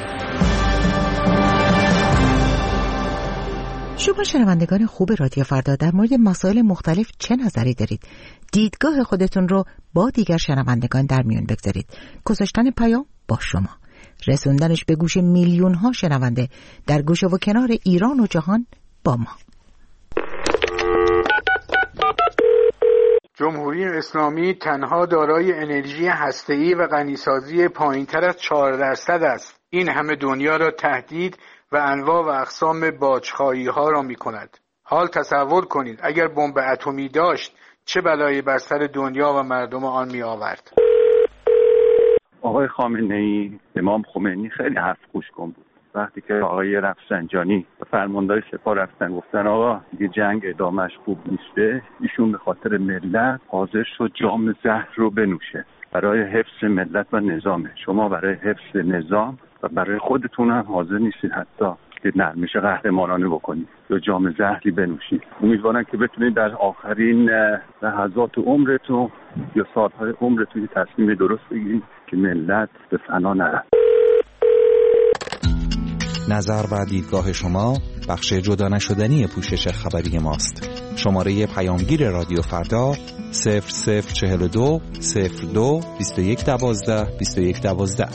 شما شنوندگان خوب رادیو فردا در مورد مسائل مختلف چه نظری دارید؟ دیدگاه خودتون رو با دیگر شنوندگان در میون بگذارید. گذاشتن پیام با شما، رسوندنش به گوش میلیون ها شنونده در گوشه و کنار ایران و جهان با ما. جمهوری اسلامی تنها دارای انرژی هسته‌ای و غنیسازی پایین‌تر از چهار درصد است. این همه دنیا را تهدید و انواع و اقسام باج‌خوایی‌ها را می‌کند. حال تصور کنید اگر بمب اتمی داشت چه بلایی بر سر دنیا و مردم آن می‌آورد. آقای خامنه‌ای، امام خمینی خیلی حرف گوش‌کن بود. وقتی که آقای رفسنجانی و فرماندار سپاه رفتن گفتن آقا دیگه جنگ ادامهش خوب نیسته، ایشون به خاطر ملت حاضر شد جام زهر رو بنوشه برای حفظ ملت و نظامه. شما برای حفظ نظام و برای خودتون هم حاضر نیستید حتی که نرمش قهرمانانه بکنید یا جام زهری بنوشید. امیدوارم که بتونید در آخرین لحظات عمرتون یا سالهای عمرتون یه تصمیم درست بگیرید که ملت به فنا نره. نظر و دیدگاه شما بخش جدا نشدنی پوشش خبری ماست. شماره پیامگیر رادیو فردا صفر صفر چهل و دو صفر دو بیست و یک دوازده بیست و یک دوازده.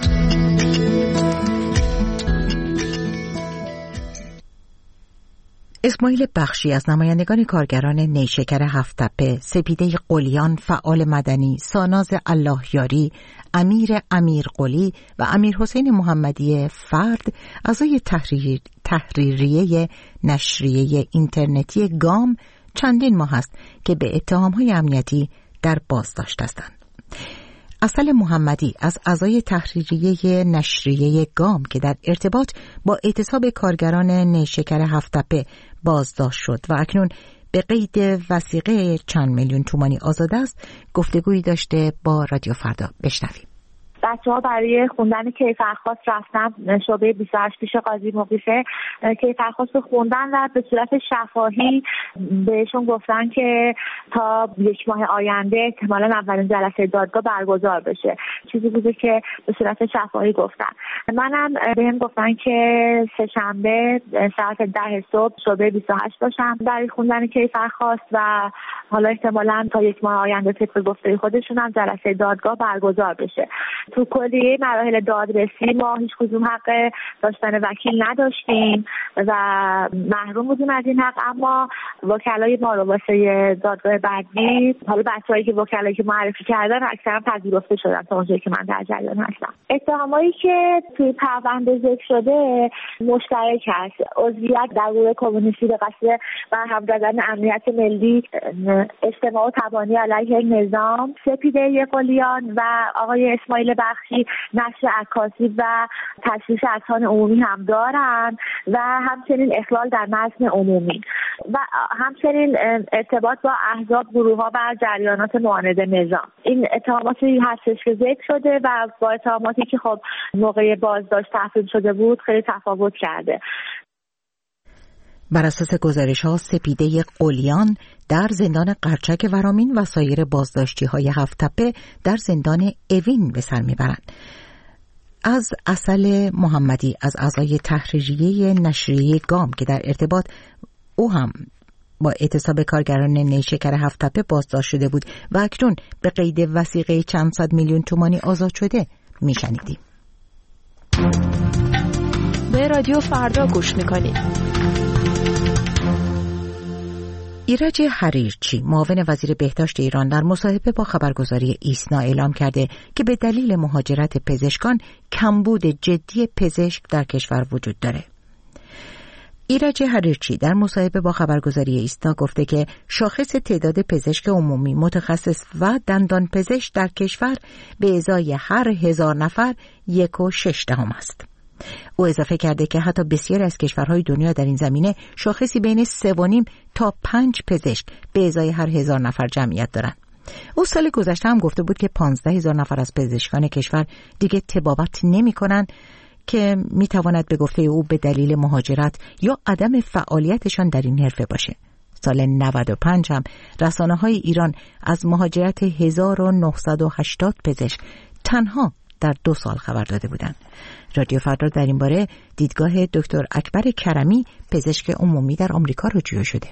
اسماعیل بخشی از نمایندگان کارگران نیشکر هفت‌تپه، سپیده قلیان، فعال مدنی، ساناز اللهیاری، امیر امیر قلی و امیر حسین محمدی فرد، اعضای تحریر، تحریریه نشریه اینترنتی گام چندین ماه است که به اتهام‌های امنیتی در بازداشت هستند. اصل محمدی از اعضای تحریریه نشریه گام که در ارتباط با اعتصاب کارگران نیشکر هفت‌تپه بازداشت شد و اکنون به قید وثیقه چند میلیون تومانی آزاد است، گفتگویی داشته با رادیو فردا. بشنویم. بچه‌ها برای خوندن کیفرخواست رفتن شعبه بیست و هشت پیش قاضی مقیفه، کیفرخواست خوندن و به صورت شفاهی بهشون گفتن که تا یک ماه آینده احتمالاً اولین جلسه دادگاه برگزار بشه. چیزی بوده که به صورت شفاهی گفتن. منم بهم گفتن که سه شنبه ساعت ده صبح شعبه بیست و هشت باشم برای خوندن کیفرخواست و حالا احتمالاً تا یک ماه آینده طبق گفته خودشون هم جلسه دادگاه برگزار بشه. تو کلیه مراحل دادرسی ما هیچ کدوم حق داشتن وکیل نداشتیم و محروم بودیم از این حق، اما وکلای ما رو واسه دادگاه بعدی، حالا بچه‌هایی که وکلایی که معرفی کردن اکثرا پذیرفته شدن تا اونجایی که من در جریان هستم. اتهامایی که توی پرونده ذکر شده مشترک هست. عضویت در گروه کمونیستی به قصد برهم زدن امنیت ملی، اجتماع و تبانی علیه نظام، سپیده قلیان و آقای اسماعیل بخشی نشر عکاسی و تشویش اذهان عمومی هم دارن و همچنین اخلال در نظم عمومی و همچنین ارتباط با احزاب، گروه‌ها و جریانات معاند نظام. این اتهاماتی هستش که ذکر شده و با اتهاماتی که خب موقع بازداشت تفهیم شده بود خیلی تفاوت کرده. بر اساس گزارش‌ها سپیده قلیان در زندان قرچک ورامین و سایر بازداشتی‌های هفت‌تپه در زندان اوین به سر می‌برند. از اصل محمدی از اعضای تحریریه نشریه گام که در ارتباط او هم با اعتصاب کارگران نیشکر هفت‌تپه بازداشت شده بود و اکنون به قید وثیقه چند صد میلیون تومانی آزاد شده میشنیدیم. به رادیو فردا گوش میکنید. ایرج حریرچی معاون وزیر بهداشت ایران در مصاحبه با خبرگزاری ایسنا اعلام کرده که به دلیل مهاجرت پزشکان کمبود جدی پزشک در کشور وجود داره. ایرج حریرچی در مصاحبه با خبرگزاری ایسنا گفته که شاخص تعداد پزشک عمومی متخصص و دندان پزشک در کشور به ازای هر هزار نفر یک و شش دهم است. او اضافه کرده که حتی بسیاری از کشورهای دنیا در این زمینه شاخصی بین سه و نیم تا پنج پزشک به ازای هر هزار نفر جمعیت دارند. او سال گذشته هم گفته بود که پانزده هزار نفر از پزشکان کشور دیگه طبابت نمی کنند که می تواند به گفته او به دلیل مهاجرت یا عدم فعالیتشان در این حرفه باشه. سال نود و پنج هم رسانه‌های ایران از مهاجرت هزار و نهصد و هشتاد پزشک تنها در دو سال خبر داده بودند. رادیو فردا در این باره دیدگاه دکتر اکبر کرمی پزشک عمومی در آمریکا رو جویا شده.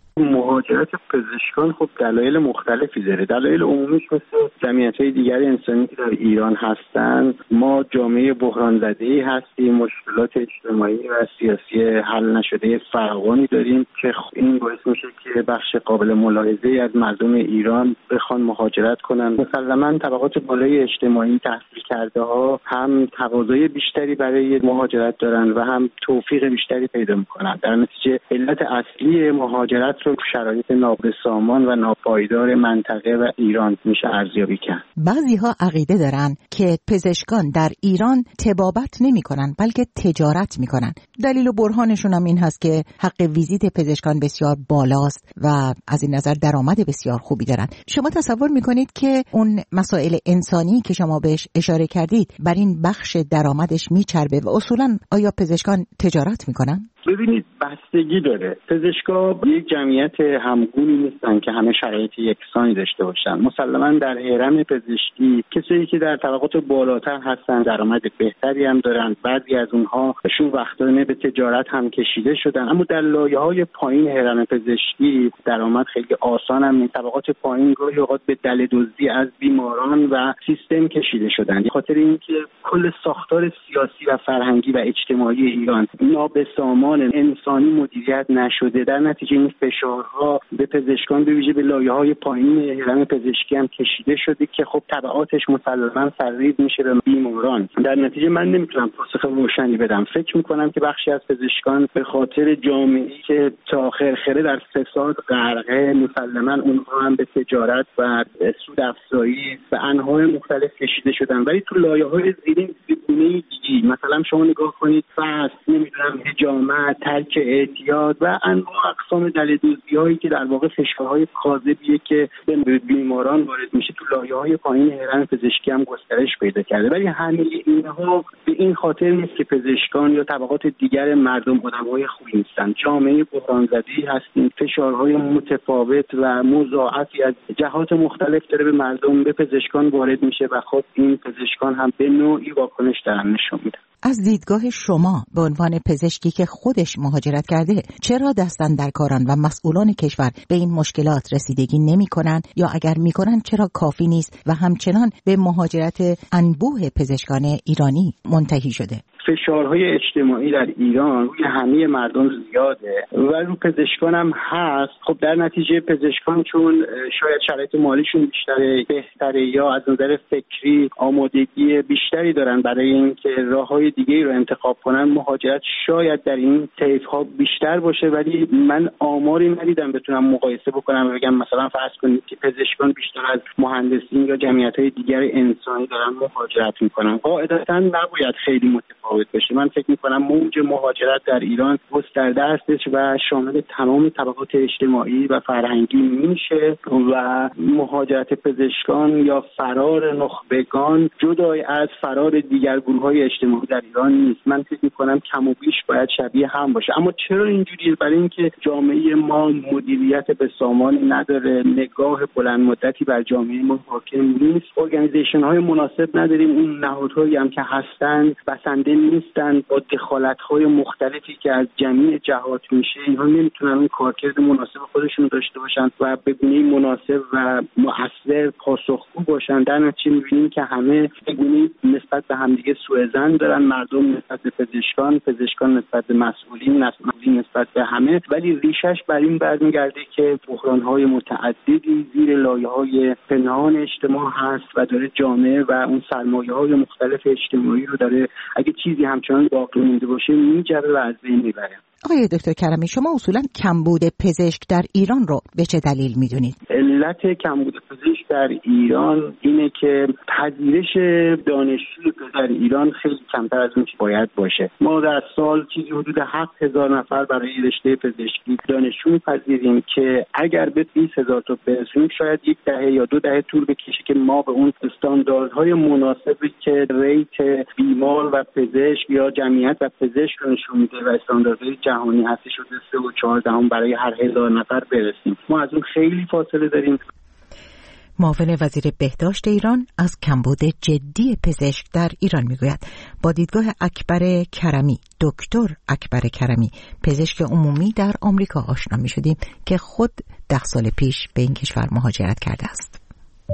مهاجرت پزشکان خب دلایل مختلفی داره. دلایل عمومیش مثل جمعیت‌های دیگر انسانی که در ایران هستن، ما جامعه بحران زده‌ای هستیم، مشکلات اجتماعی و سیاسی حل نشده فراوانی داریم که این باعث میشه که بخش قابل ملاحظه‌ای از مردم ایران بخوان مهاجرت کنن. مسلماً طبقات بالای اجتماعی تحصیل کرده ها هم تقاضای بیشتری برای مهاجرت دارن و هم توفیق بیشتری پیدا میکنن. در نتیجه علت اصلی مهاجرت رو شرایط نابسامان و ناپایدار منطقه و ایران میشه ارزیابی کرد. بعضی‌ها عقیده دارن که پزشکان در ایران طبابت نمی‌کنن بلکه تجارت می‌کنن. دلیل و برهانشون هم این هست که حق ویزیت پزشکان بسیار بالاست و از این نظر درآمد بسیار خوبی دارن. شما تصور می‌کنید که اون مسائل انسانی که شما بهش اشاره کردید بر این بخش درآمدش میچربه و اصولاً آیا پزشکان تجارت می‌کنن؟ ببینید بستگی داره. پزشکا یک جمعیت همگونی نیستن که همه شرایط یکسانی داشته باشن. مسلماً در هرم پزشکی کسایی که در طبقات بالاتر هستن درآمد بهتری هم دارن. بعضی از اونها شون وقتانه به تجارت هم کشیده شدن، اما در لایه‌های پایین هرم پزشکی درآمد خیلی آسان هم نیست. طبقات پایین گاهی اوقات به دل دزدی از بیماران و سیستم کشیده شدن. به خاطر اینکه کل ساختار سیاسی و فرهنگی و اجتماعی ایران نابسامان انسانی مدیریت نشده، در نتیجه این فشارها به پزشکان به ویژه به لایه‌های پایین هرم پزشکی هم کشیده شده که خب تبعاتش مسلماً سرریز میشه به بیماران. در نتیجه من نمیتونم پاسخ روشنی بدم. فکر میکنم که بخشی از پزشکان به خاطر جامعه‌ای که تا خرخره در فساد غرقه، مسلماً اونها هم به تجارت و سود افزایی و انواع مختلف کشیده شدن. ولی تو لایه‌های زیرین گونه دیگه مثلا شما نگاه کنید فحص، نمیدونم حجامت، ترک اعتیاد و انواع اقسام دلدوزی‌هایی که در واقع فشارهای کاذبیه که به بیماران وارد میشه تو لایه‌های پایین هرم پزشکی هم گسترش پیدا کرده. ولی همه اینها به این خاطر نیست که پزشکان یا طبقات دیگر مردم آدم‌های خوبی نیستن. جامعه بحران زده‌ای هستیم، فشارهای متفاوت و مضاعفی از جهات مختلف داره به مردم، به پزشکان وارد میشه و خب این پزشکان هم به نوعی واکنش دارن نشون میدن. از دیدگاه شما به عنوان پزشکی که خودش مهاجرت کرده، چرا دستاندرکاران و مسئولان کشور به این مشکلات رسیدگی نمی کنن، یا اگر می کنن چرا کافی نیست و همچنان به مهاجرت انبوه پزشکان ایرانی منتهی شده؟ فشارهای اجتماعی در ایران روی همه مردم زیاده و رو پزشکان هم هست. خب در نتیجه پزشکان چون شاید شرایط مالیشون بیشتره بهتره یا از نظر فکری آمادگی بیشتری دارن برای اینکه راههای دیگه‌ای رو انتخاب کنن، مهاجرت شاید در این طیف‌ها بیشتر باشه. ولی من آماری ندیدم بتونم مقایسه بکنم و بگم مثلا فرض کنید که پزشکان بیشتر از مهندسین یا جمعیت‌های دیگر انسانی دارن مهاجرت میکنن. قاعدتاً نباید خیلی متفاوت بشه. من فکر میکنم موج مهاجرت در ایران گسترده است و شامل تمام طبقات اجتماعی و فرهنگی میشه و مهاجرت پزشکان یا فرار نخبگان جدای از فرار دیگر گروه‌های اجتماعی در ایران نیست. من فکر میکنم کم و بیش باید شبیه هم باشه. اما چرا اینجوریه؟ برای اینکه جامعه ما مدیریت به سامان نداره، نگاه بلند مدتی بر جامعه ما حاکم نیست، ارگانیزیشن های مناسب نداریم، اون نهادهایی هم که هستن بسنده نیستن با دخالت‌های مختلفی که از جمعی جهات میشه. اینها نمیتونن اون کارکرد مناسب خودشون داشته باشن و به گونه‌ای مناسب و مؤثر پاسخگو باشن. در نتیجه می‌بینیم که همه به گونه‌ای نسبت به همدیگه سوءظن دارن، مردم نسبت به پزشکان، پزشکان نسبت به مسئولین، مسئولین نسبت به همه. ولی ریشش بر این برمیگرده که بحران‌های متعددی زیر لایه‌های پنهان اجتماع هست و داره جامعه و اون سرمایه‌های مختلف اجتماعی رو داره اگه چیزی همچنان باقی مونده باشه میجره و از بین میبره. آقای دکتر کرمی، شما اصولا کمبود پزشک در ایران رو به چه دلیل میدونید؟ علت کمبود پزشک در ایران اینه که پذیرش دانشجوی در ایران خیلی کمتر از اون چی باید باشه. ما در سال چیزی حدود هفت هزار نفر برای رشته پزشکی دانشجو میپذیریم که اگر به بیست هزار تا برسیم شاید یک دهه یا دو دهه طول بکشه که ما به اون استانداردهای مناسبی که ریت بیمار و پزشک یا جمعیت و پزشک رو نشون میده و استانداردهای جهانی هستی شده سه و چهاردهم برای هر هزار نفر برسیم. ما از اون خیلی فاصله داریم. معاون وزیر بهداشت ایران از کمبود جدی پزشک در ایران میگوید. با دیدگاه اکبر کرمی، دکتر اکبر کرمی، پزشک عمومی در آمریکا آشنا میشدیم که خود ده سال پیش به این کشور مهاجرت کرده است.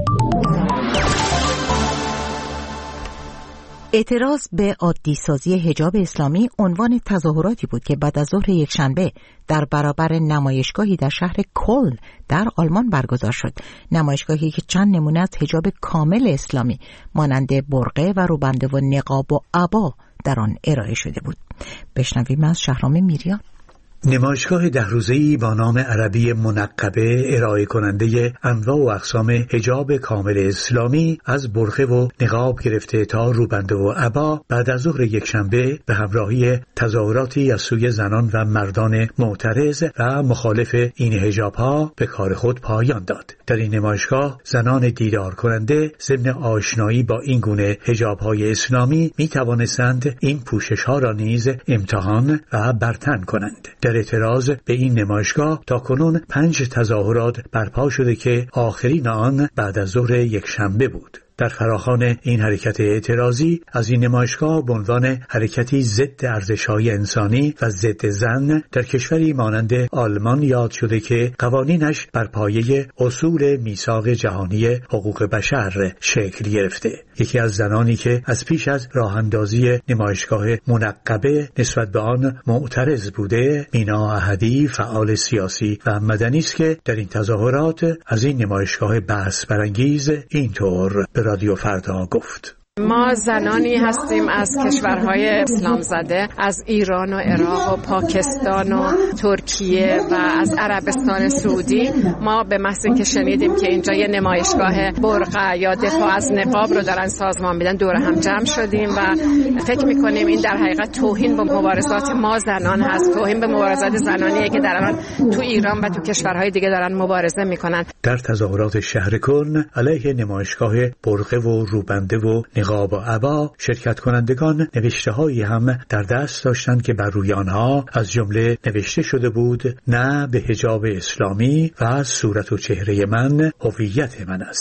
اعتراض به عادی سازی حجاب اسلامی عنوان تظاهراتی بود که بعد از ظهر یکشنبه در برابر نمایشگاهی در شهر کلن در آلمان برگزار شد. نمایشگاهی که چند نمونه از حجاب کامل اسلامی مانند برقه و روبنده و نقاب و عبا در آن ارائه شده بود. بشنویم از شهرام میریان. نمایشگاه ده روزه‌ای با نام عربی منقبه ارائه کننده انواع و اقسام حجاب کامل اسلامی از برقه و نقاب گرفته تا روبنده و عبا بعد از ظهر یکشنبه به همراهی تظاهراتی از سوی زنان و مردان معترض و مخالف این حجاب‌ها به کار خود پایان داد. در این نمایشگاه زنان دیدار کننده ضمن آشنایی با این گونه حجاب‌های اسلامی می توانستند این پوشش‌ها را نیز امتحان و برتن کنند. در اعتراض به این نمایشگاه تاکنون پنج تظاهرات برپا شده که آخرین آن بعد از ظهر یکشنبه بود. در فراخوان این حرکت اعتراضی از این نمایشگاه به عنوان حرکتی ضد ارزش‌های انسانی و ضد زن در کشوری مانند آلمان یاد شده که قوانینش بر پایه اصول میثاق جهانی حقوق بشر شکل گرفته. یکی از زنانی که از پیش از راه اندازی نمایشگاه منقبه نسبت به آن معترض بوده، مینا احدی، فعال سیاسی و مدنی است که در این تظاهرات از این نمایشگاه بحث برانگیز اینطور به رادیو فردا گفت: ما زنانی هستیم از کشورهای اسلام زده، از ایران و عراق و پاکستان و ترکیه و از عربستان سعودی. ما به محض اینکه شنیدیم که اینجا یه نمایشگاه برقع یا دفاع از نقاب رو دارن سازمان میدن دور هم جمع شدیم و فکر میکنیم این در حقیقت توهین به مبارزات ما زنان هست، توهین به مبارزات زنانیه که در الان تو ایران و تو کشورهای دیگه دارن مبارزه میکنن. در تظاهرات شهر کلن علیه نمایشگاه برقه و روبنده و نقاب و عبا شرکت کنندگان نوشته‌هایی هم در دست داشتند که بر روی آنها از جمله نوشته شده بود: نه به حجاب اسلامی و صورت و چهره من هویت من است.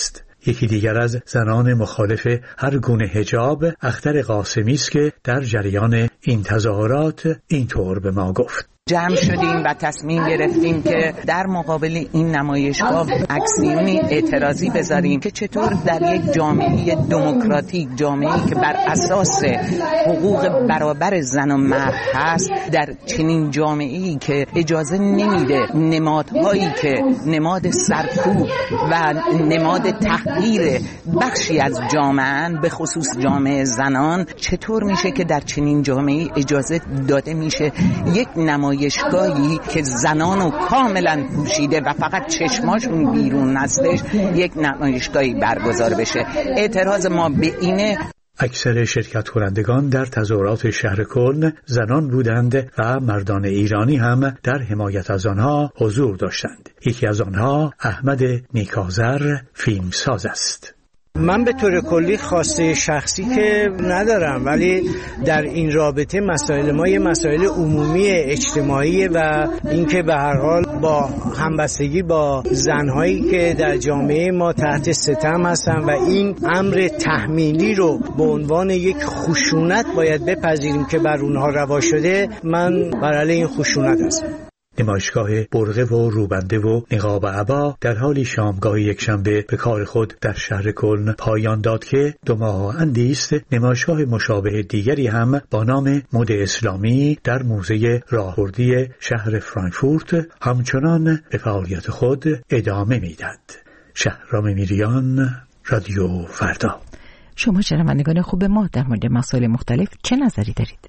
یکی دیگر از زنان مخالف هر گونه حجاب، اختر قاسمی است که در جریان این تظاهرات اینطور به ما گفت: جمع شدیم و تصمیم گرفتیم که در مقابل این نمایشگاه اکسیونی اعتراضی بذاریم که چطور در یک جامعه دموکراتیک، جامعه‌ای که بر اساس حقوق برابر زن و مرد هست، در چنین جامعه‌ای که اجازه نمیده نمادهایی که نماد سرکوب و نماد تحقیر بخشی از جامعه به خصوص جامعه زنان، چطور میشه که در چنین جامعه‌ای اجازه داده میشه یک نمایش نمایشگاهی که زنانو کاملا پوشیده و فقط چشماشون بیرون هستش، یک نمایشگاهی برگزار بشه. اعتراض ما به اینه. اکثر شرکت کنندگان در تظاهرات شهر کلن زنان بودند و مردان ایرانی هم در حمایت از آنها حضور داشتند. یکی از آنها احمد نیکاظر فیلمساز است. من به طور کلی خواسته شخصی که ندارم، ولی در این رابطه مسائل ما یه مسائل عمومی اجتماعی و اینکه به هر حال با همبستگی با زنهایی که در جامعه ما تحت ستم هستن و این امر تحمیلی رو به عنوان یک خشونت باید بپذیریم که بر اونها روا شده، من بر علیه این خشونت هستم. نمایشگاه برقه و روبنده و نقاب و عبا در حالی شامگاه یکشنبه به کار خود در شهر کلن پایان داد که دو ماه اندی است نمایشگاه مشابه دیگری هم با نام مد اسلامی در موزه راهبردی شهر فرانکفورت همچنان به فعالیت خود ادامه میدهد. شهرام میریان، رادیو فردا. شما شنوندگان خوب ما در مورد مسائل مختلف چه نظری دارید؟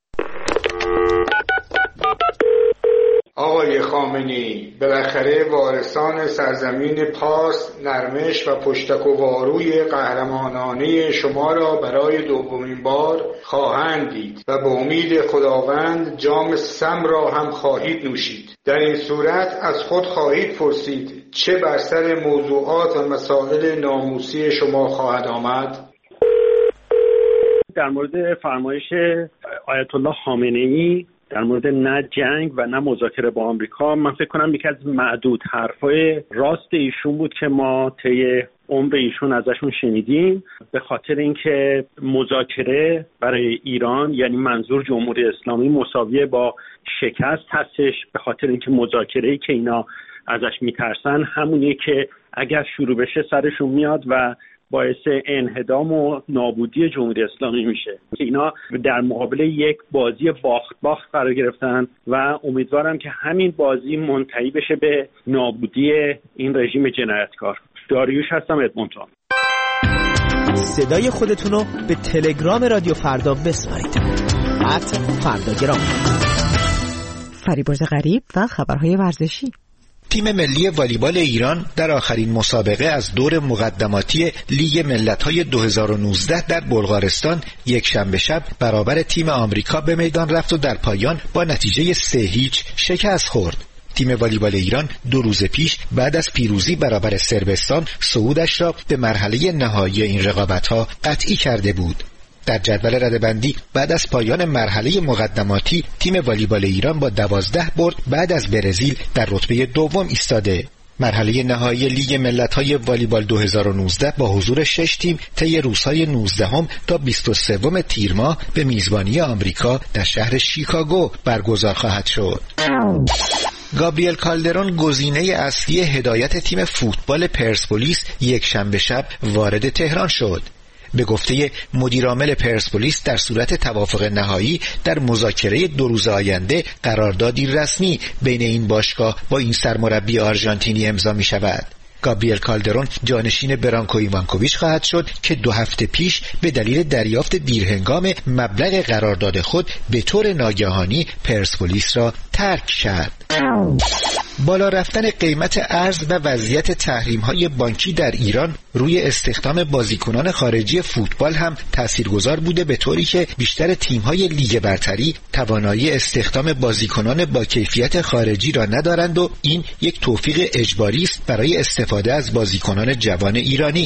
آقای خامنه‌ای، بالاخره وارثان سرزمین پارس نرمش و پشتک و واروی قهرمانانه شما را برای دومین بار خواهند دید و به امید خداوند جام سم را هم خواهید نوشید. در این صورت از خود خواهید پرسید چه بر سر موضوعات و مسائل ناموسی شما خواهد آمد؟ در مورد فرمایش آیت الله خامنه‌ای در مورد نه جنگ و نه مذاکره با آمریکا، من فکر کنم یکی از معدود حرفای راست ایشون بود که ما طی عمر ایشون ازشون شنیدیم، به خاطر اینکه مذاکره برای ایران یعنی منظور جمهوری اسلامی مساویه با شکست هستش، به خاطر اینکه مذاکره‌ای که اینا ازش میترسن همونیه که اگر شروع بشه سرشون میاد و باعث انهدام و نابودی جمهوری اسلامی میشه که اینا در مقابل یک بازی باخت باخت قرار گرفتن و امیدوارم که همین بازی منتهی بشه به نابودی این رژیم جنایتکار. داریوش هستم، ادمونتون. صدای خودتون رو به تلگرام رادیو فردا بسپارید. ات فرداگرام. فریبرز غریب و خبرهای ورزشی. تیم ملی والیبال ایران در آخرین مسابقه از دور مقدماتی لیگ ملت‌های دو هزار و نوزده در بلغارستان یک شنبه شب برابر تیم آمریکا به میدان رفت و در پایان با نتیجه سه هیچ شکست خورد. تیم والیبال ایران دو روز پیش بعد از پیروزی برابر صربستان صعودش را به مرحله نهایی این رقابت‌ها قطعی کرده بود. در جدول رده‌بندی بعد از پایان مرحله مقدماتی تیم والیبال ایران با دوازده برد بعد از برزیل در رتبه دوم ایستاده. مرحله نهایی لیگ ملت‌های والیبال دو هزار و نوزده با حضور شش تیم طی روزهای نوزدهم تا بیست و سوم تیر ماه به میزبانی آمریکا در شهر شیکاگو برگزار خواهد شد. گابریل کالدرون گزینه اصلی هدایت تیم فوتبال پرسپولیس یک شنبه شب وارد تهران شد. به گفته مدیرعامل پرسپولیس در صورت توافق نهایی در مذاکره دو روز آینده قراردادی رسمی بین این باشگاه با این سرمربی آرژانتینی امضا می شود. گابریل کالدرون جانشین برانکو ایوانکوویچ خواهد شد که دو هفته پیش به دلیل دریافت دیرهنگام مبلغ قرارداد خود به طور ناگهانی پرسپولیس را ترک کرد. بالا رفتن قیمت ارز و وضعیت تحریم‌های بانکی در ایران روی استخدام بازیکنان خارجی فوتبال هم تاثیرگذار بوده، به طوری که بیشتر تیم‌های لیگ برتری توانایی استخدام بازیکنان با کیفیت خارجی را ندارند و این یک توفیق اجباری است برای استفاده از بازیکنان جوان ایرانی.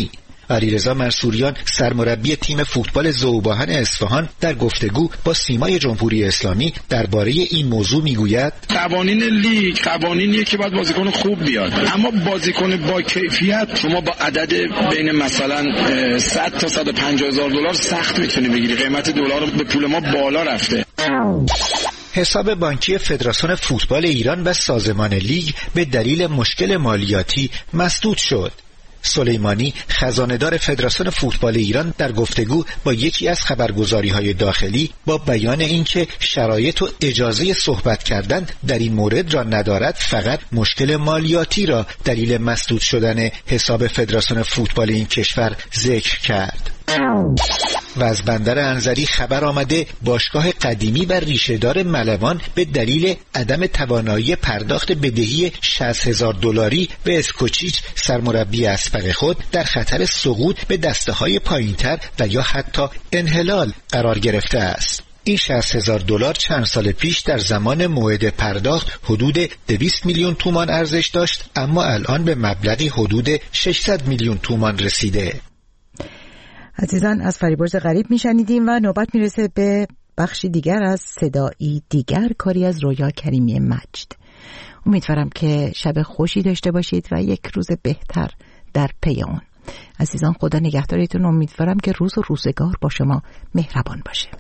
علیرضا منصوریان سرمربی تیم فوتبال ذوباهن اصفهان در گفتگو با سیمای جمهوری اسلامی درباره این موضوع میگوید قوانین لیگ قوانینیه که باید بازیکن خوب بیاد، اما بازیکن با کیفیت شما با عدد بین مثلا صد تا صد و پنجاه هزار دلار سخت میتونی بگیری. قیمت دلار به پول ما بالا رفته. حساب بانکی فدراسیون فوتبال ایران و سازمان لیگ به دلیل مشکل مالیاتی مسدود شد. سلیمانی خزانه‌دار فدراسیون فوتبال ایران در گفتگو با یکی از خبرگزاری‌های داخلی با بیان اینکه شرایط و اجازه صحبت کردن در این مورد را ندارد، فقط مشکل مالیاتی را دلیل مسدود شدن حساب فدراسیون فوتبال این کشور ذکر کرد. و از بندر انزلی خبر آمده باشگاه قدیمی و ریشه‌دار ملوان به دلیل عدم توانایی پرداخت بدهی شصت هزار دلاری به اسکوچیچ سرمربی اسبق خود در خطر سقوط به دسته‌های پایین‌تر و یا حتی انحلال قرار گرفته است. این شصت هزار دلار چند سال پیش در زمان موعد پرداخت حدود دویست میلیون تومان ارزش داشت، اما الان به مبلغی حدود ششصد میلیون تومان رسیده. عزیزان، از فریبرز غریب میشنیدیم و نوبت میرسه به بخشی دیگر از صدایی دیگر، کاری از رویا کریمی مجد. امیدوارم که شب خوشی داشته باشید و یک روز بهتر در پی اون. عزیزان، خدا نگهدارتون. امیدوارم که روز و روزگار با شما مهربان باشه.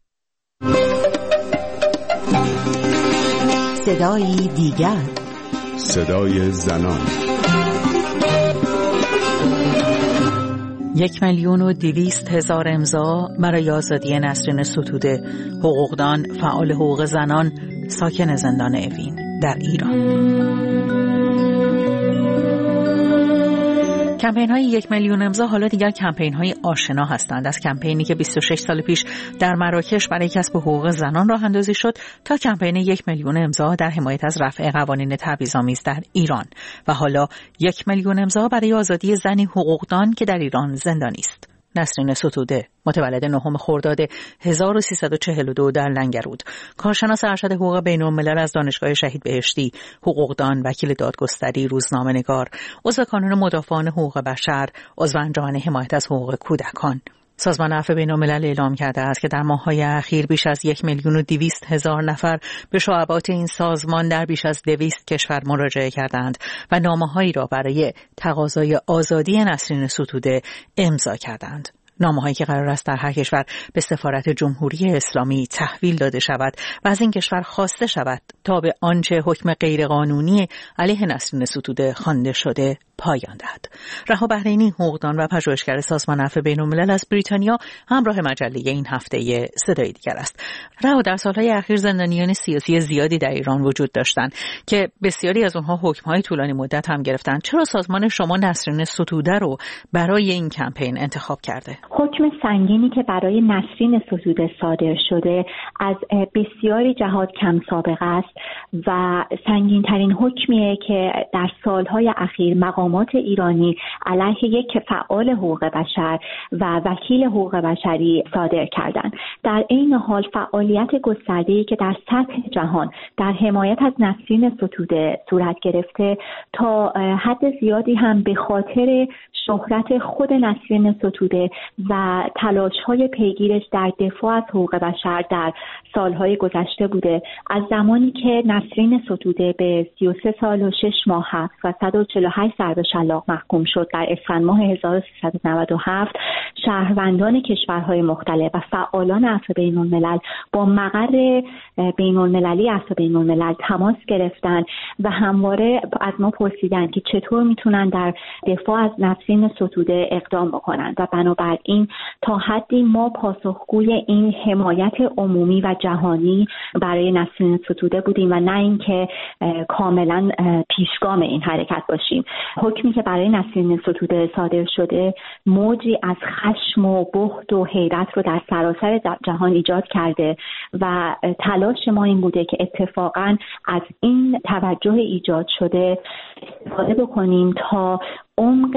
صدایی دیگر، صدای زنان. یک میلیون و دویست هزار امضا برای آزادی نسرین ستوده، حقوقدان، فعال حقوق زنان، ساکن زندان اوین در ایران. کمپین های یک میلیون امضا حالا دیگر کمپین های آشنا هستند. از کمپینی که بیست و شش سال پیش در مراکش برای کسب حقوق زنان راه اندازی شد تا کمپین یک میلیون امضا در حمایت از رفع قوانین تبعیض‌آمیز در ایران و حالا یک میلیون امضا برای آزادی زنی حقوقدان که در ایران زندانی است. نسرین ستوده، متولد نهم خرداد هزار و سیصد و چهل و دو در لنگرود، کارشناس ارشد حقوق بین‌الملل از دانشگاه شهید بهشتی، حقوقدان، وکیل دادگستری، روزنامه‌نگار، عضو کانون مدافعان حقوق بشر، عضو انجمن حمایت از حقوق کودکان. سازمان عفو بین‌الملل اعلام کرده است که در ماه‌های اخیر بیش از یک میلیون و دویست هزار نفر به شعبات این سازمان در بیش از دویست کشور مراجعه کردند و نامه‌هایی را برای تقاضای آزادی نسرین ستوده امضا کردند. نامه‌هایی که قرار است در هر کشور به سفارت جمهوری اسلامی تحویل داده شود و از این کشور خواسته شود تا به آنچه حکم غیرقانونی علیه نسرین ستوده خوانده شده پایان دهد. رها بحرینی، حقوقدان و پژوهشگر سازمان عفو بین‌الملل از بریتانیا همراه مجله این هفته صدای دیگر است. رها، در سالهای اخیر زندانیان سیاسی زیادی در ایران وجود داشتند که بسیاری از اونها حکم‌های طولانی مدت هم گرفتند. چرا سازمان شما نسرین ستوده رو برای این کمپین انتخاب کرده؟ حکم سنگینی که برای نسرین ستوده صادر شده از بسیاری جهات کم سابقه است و سنگین‌ترین حکمیه که در سالهای اخیر مقامات ایرانی علیه یک فعال حقوق بشر و وکیل حقوق بشری صادر کردند. در این حال فعالیت گسترده‌ای که در سطح جهان در حمایت از نسرین ستوده صورت گرفته تا حد زیادی هم به خاطر شهرت خود نسرین ستوده و تلاش‌های پیگیرش در دفاع از حقوق بشر در سالهای گذشته بوده. از زمانی که نسرین ستوده به سی و سه سال و شش ماه حبس و صد و چهل و هشت ضرب شلاق محکوم شد در اسفند ماه هزار و سیصد و نود و هفت، شهروندان کشورهای مختلف و فعالان عفو بین‌الملل با مقر بین‌المللی عفو بین‌الملل تماس گرفتند و همواره از ما پرسیدند که چطور میتونن در دفاع از نسرین ستوده اقدام بکنند و بنابراین تا حدی ما پاسخگوی این حمایت عمومی و جهانی برای نسرین ستوده بودیم و نه اینکه کاملا پیشگام این حرکت باشیم. حکمی که برای نسرین ستوده صادر شده موجی از خشم و بغض و حیرت رو در سراسر جهان ایجاد کرده و تلاش ما این بوده که اتفاقا از این توجه ایجاد شده استفاده بکنیم تا عمق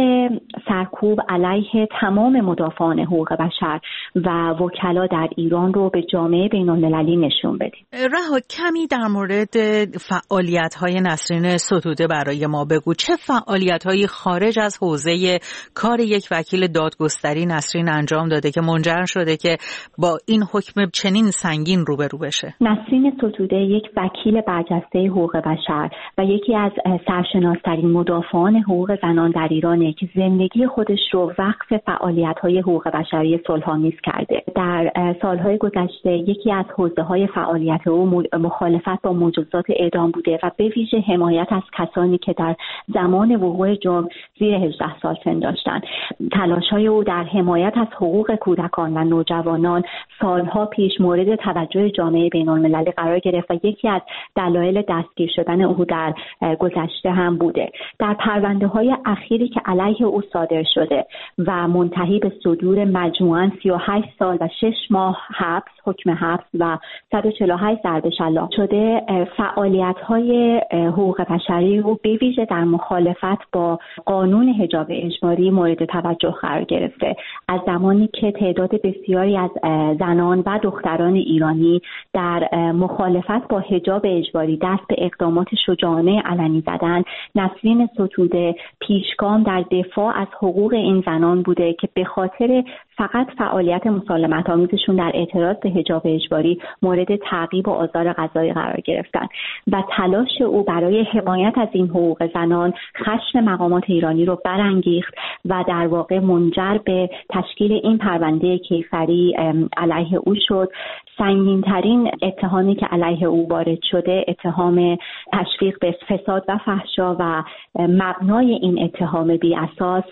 سرکوب علیه تمام مدافعان حقوق بشر و وکلا در ایران رو به جامعه بین‌المللی نشون بدیم. رها، کمی در مورد فعالیت‌های نسرین ستوده برای ما بگو. چه فعالیت‌هایی خارج از حوزه کار یک وکیل دادگستری نسرین انجام داده که منجر شده که با این حکم چنین سنگین روبرو بشه؟ نسرین ستوده یک وکیل برجسته حقوق بشر و یکی از سرشناس‌ترین مدافعان حقوق زنان در ایرانه که زندگی خودش رو وقف فعالیت‌های حقوق بشری صلح‌آمیز کرده. در سال‌های گذشته یکی از حوزه‌های فعالیت او مخالفت با مجازات اعدام بوده و به ویژه حمایت از کسانی که در زمان وقوع جرم زیر هجده سال سن داشتند. تلاش‌های او در حمایت از حقوق کودکان و نوجوانان سالها پیش مورد توجه جامعه بین‌المللی قرار گرفت و یکی از دلایل دستگیر شدن او در گذشته هم بوده. در پرونده‌های اخیری که علیه او صادر شده و منتهی به صدور مجموعاً سی و هشت سال و شش ماه حبس، حکم حبس و صد و چهل و هشت ضرب شلاق شده، فعالیت‌های حقوق بشری او به ویژه در مخالفت با قانون حجاب اجباری مورد توجه قرار گرفته. از زمانی که تعداد بسیاری از زنان و دختران ایرانی در مخالفت با حجاب اجباری دست به اقدامات شجاعانه علنی زدن، نسرین ستوده پیشگام در دفاع از حقوق این زنان بوده که به خاطر فقط فعالیت مسالمت آمیزشون در اعتراض به حجاب اجباری مورد تعقیب و آزار قضایی قرار گرفتن و تلاش او برای حمایت از این حقوق زنان خشم مقامات ایرانی رو برانگیخت و در واقع منجر به تشکیل این پرونده کیفری علیه او شد. سنگین‌ترین اتهامی که علیه او وارد شده اتهام تشویق به فساد و فحشا و مبنای این اتهام بی اساس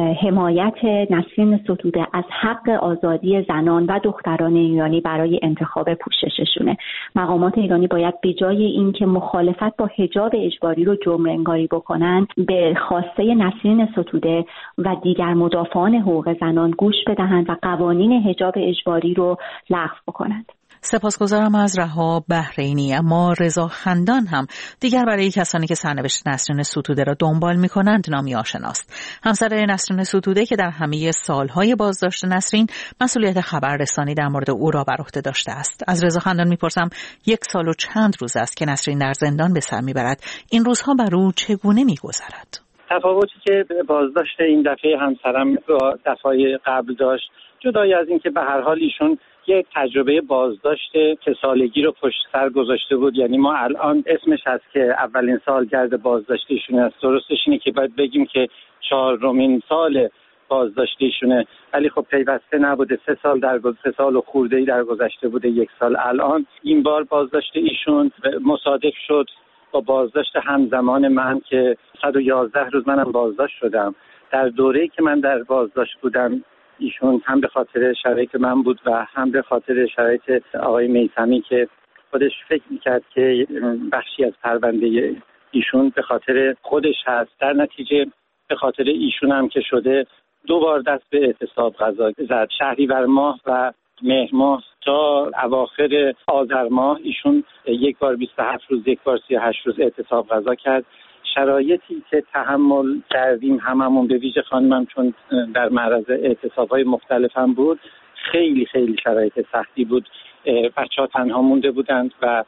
حمایت نسرین ستوده از حق آزادی زنان و دختران ایرانی برای انتخاب پوشششونه. مقامات ایرانی باید به جای اینکه مخالفت با حجاب اجباری رو جرم‌انگاری بکنن، به خواسته نسرین ستوده و دیگر مدافعان حقوق زنان گوش بدهند و قوانین حجاب اجباری رو لغو بکنند. سپاسگزارم از رها بحرینی. اما رضا خندان هم دیگر برای کسانی که سرنوشت نسرین ستوده را دنبال می‌کنند نامی آشناست. همسر نسرین ستوده که در همه سالهای بازداشت نسرین مسئولیت خبررسانی در مورد او را بر عهده داشته است. از رضا خندان می‌پرسم یک سال و چند روز است که نسرین در زندان به سر می‌برد. این روزها بر او چگونه می‌گذرد؟ تفاوتی که بازداشت این دفعه همسرم با دفعه قبل داشت، جدای از این که به هر حال ایشون یک تجربه بازداشت سه سالگی رو پشت سر گذاشته بود، یعنی ما الان اسمش هست که اولین سالگرد بازداشت ایشون است. درستش اینه که باید بگیم که چهارمین سال بازداشت ایشونه، ولی خب پیوسته نبوده. سه سال در سه سال و خورده‌ای در گذشته بوده، یک سال الان. این بار بازداشت ایشون مصادف شد با بازداشت همزمان من که صد و یازده روز منم بازداشت شدم. در دوره‌ای که من در بازداشت بودم ایشون هم به خاطر شرایط من بود و هم به خاطر شرایط آقای میثمی که خودش فکر میکرد که بخشی از پرونده ایشون به خاطر خودش هست، در نتیجه به خاطر ایشون هم که شده دو بار دست به اعتصاب قضا زد. شهریور ماه و مهر ماه تا اواخر آذر ماه ایشون یک بار بیست و هفت روز، یک بار سی و هشت روز اعتصاب قضا کرد. شرایطی که تحمل کردیم هممون، به ویژه خانمم چون در معرض اعتصاب‌های مختلف هم بود، خیلی خیلی شرایط سختی بود. بچه‌ها تنها مونده بودند و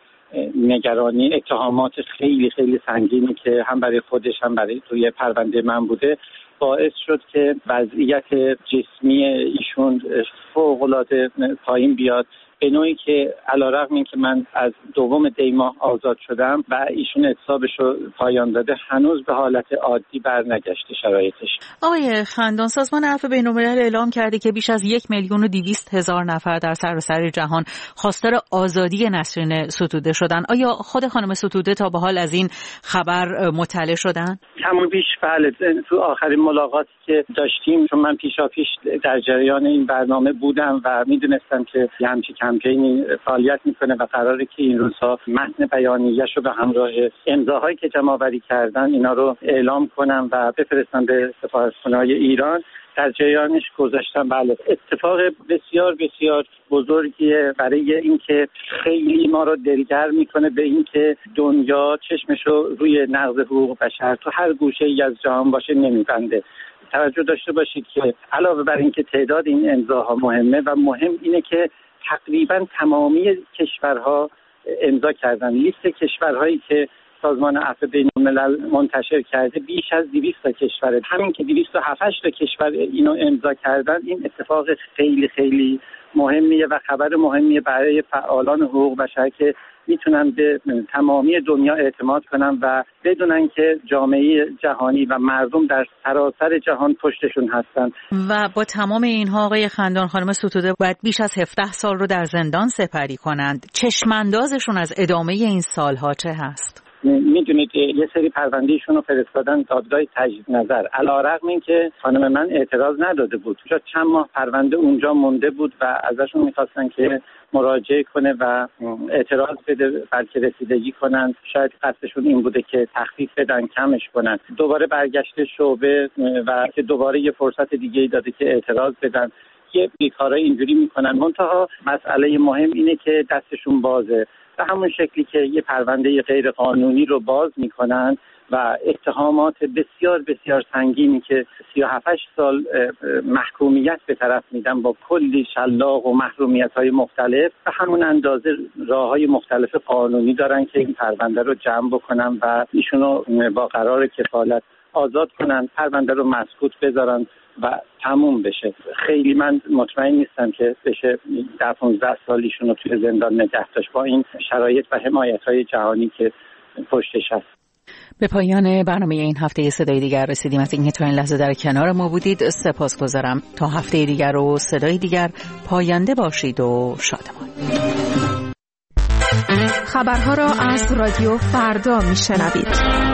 نگرانی اتهامات خیلی خیلی سنگینی که هم برای خودش هم برای توی پرونده من بوده باعث شد که وضعیت جسمی ایشون فوق‌العاده پایین بیاد، به نوعی که علیرغم این که من از دوم دی ماه آزاد شدم و ایشون اعتصابش رو پایان داده، هنوز به حالت عادی برنگشته شرایطش. آقای خندان، سازمان عفو بین‌الملل اعلام کرده که بیش از یک میلیون و دویست هزار نفر در سراسر جهان خواستار آزادی نسرین ستوده شدن. آیا خود خانم ستوده تا به حال از این خبر مطلع شدن؟ کم و بیش بله. تو آخرین ملاقاتی که داشتیم، چون من پیشاپیش در جریان این برنامه بودم و میدونستم که همچی کم کمپینی فعالیت میکنه و قراره که این روزها متن بیانیه‌اش رو به همراه امضاهایی که جمع آوری کردن اینا رو اعلام کنم و بفرستم به سفارتخونه‌های ایران. در جریانش گذاشتم بله اتفاق بسیار بسیار بزرگیه برای اینکه خیلی ما رو دلگر میکنه به اینکه دنیا چشمش رو روی نقض حقوق بشر تو هر گوشه‌ای از جهان باشه نمیبنده. توجه داشته باشید که علاوه بر اینکه تعداد این امضاها مهمه و مهم اینه که تقریبا تمامی کشورها امضا کردن. لیست کشورهایی که سازمان عفو بین‌الملل منتشر کرده بیش از دویست تا کشوره. همین که دویست و هفت تا کشور اینو امضا کردن این اتفاق خیلی خیلی مهمیه و خبر مهمیه برای فعالان حقوق بشر که میتونن به تمامی دنیا اعتماد کنن و بدونن که جامعه جهانی و مردم در سراسر جهان پشتشون هستن. و با تمام اینها آقای خندان خانم ستوده باید بیش از هفده سال رو در زندان سپری کنند. چشماندازشون از ادامه این سالها چه هست؟ میدونید یه سری پروندهشون رو فرستادن دادگاه تجدید نظر، علی‌رغم اینکه خانم من اعتراض نداده بود. چند ماه پرونده اونجا مونده بود و ازشون میخواستن که مراجعه کنه و اعتراض بده بلکه رسیدگی کنن. شاید قصدشون این بوده که تخفیف بدن، کمش کنن. دوباره برگشته شعبه و که دوباره یه فرصت دیگه داده که اعتراض بدن. یه بیکارای اینجوری میکنن. منتها مسئله مهم اینه که دستشون بازه. به همون شکلی که یه پرونده غیر قانونی رو باز میکنن و اتهامات بسیار بسیار سنگینی که سی و هفت سال محکومیت به طرف میدن با کلی شلاق و محرومیت‌های مختلف، به همون اندازه راه‌های مختلف قانونی دارن که این پرونده رو جمع بکنن و ایشونو با قرار کفالت آزاد کنن، پرونده رو مسکوت بذارن و تموم بشه. خیلی من مطمئن نیستم که بشه در پانزده سالیشون رو توی زندان نگه داشت با این شرایط و حمایت‌های جهانی که پشتش هست. به پایان برنامه این هفته صدای دیگر رسیدیم. از اینکه تا این لحظه در کنار ما بودید سپاسگزارم. تا هفته دیگر و صدای دیگر پاینده باشید و شادمان. خبرها را از رادیو فردا میشنوید.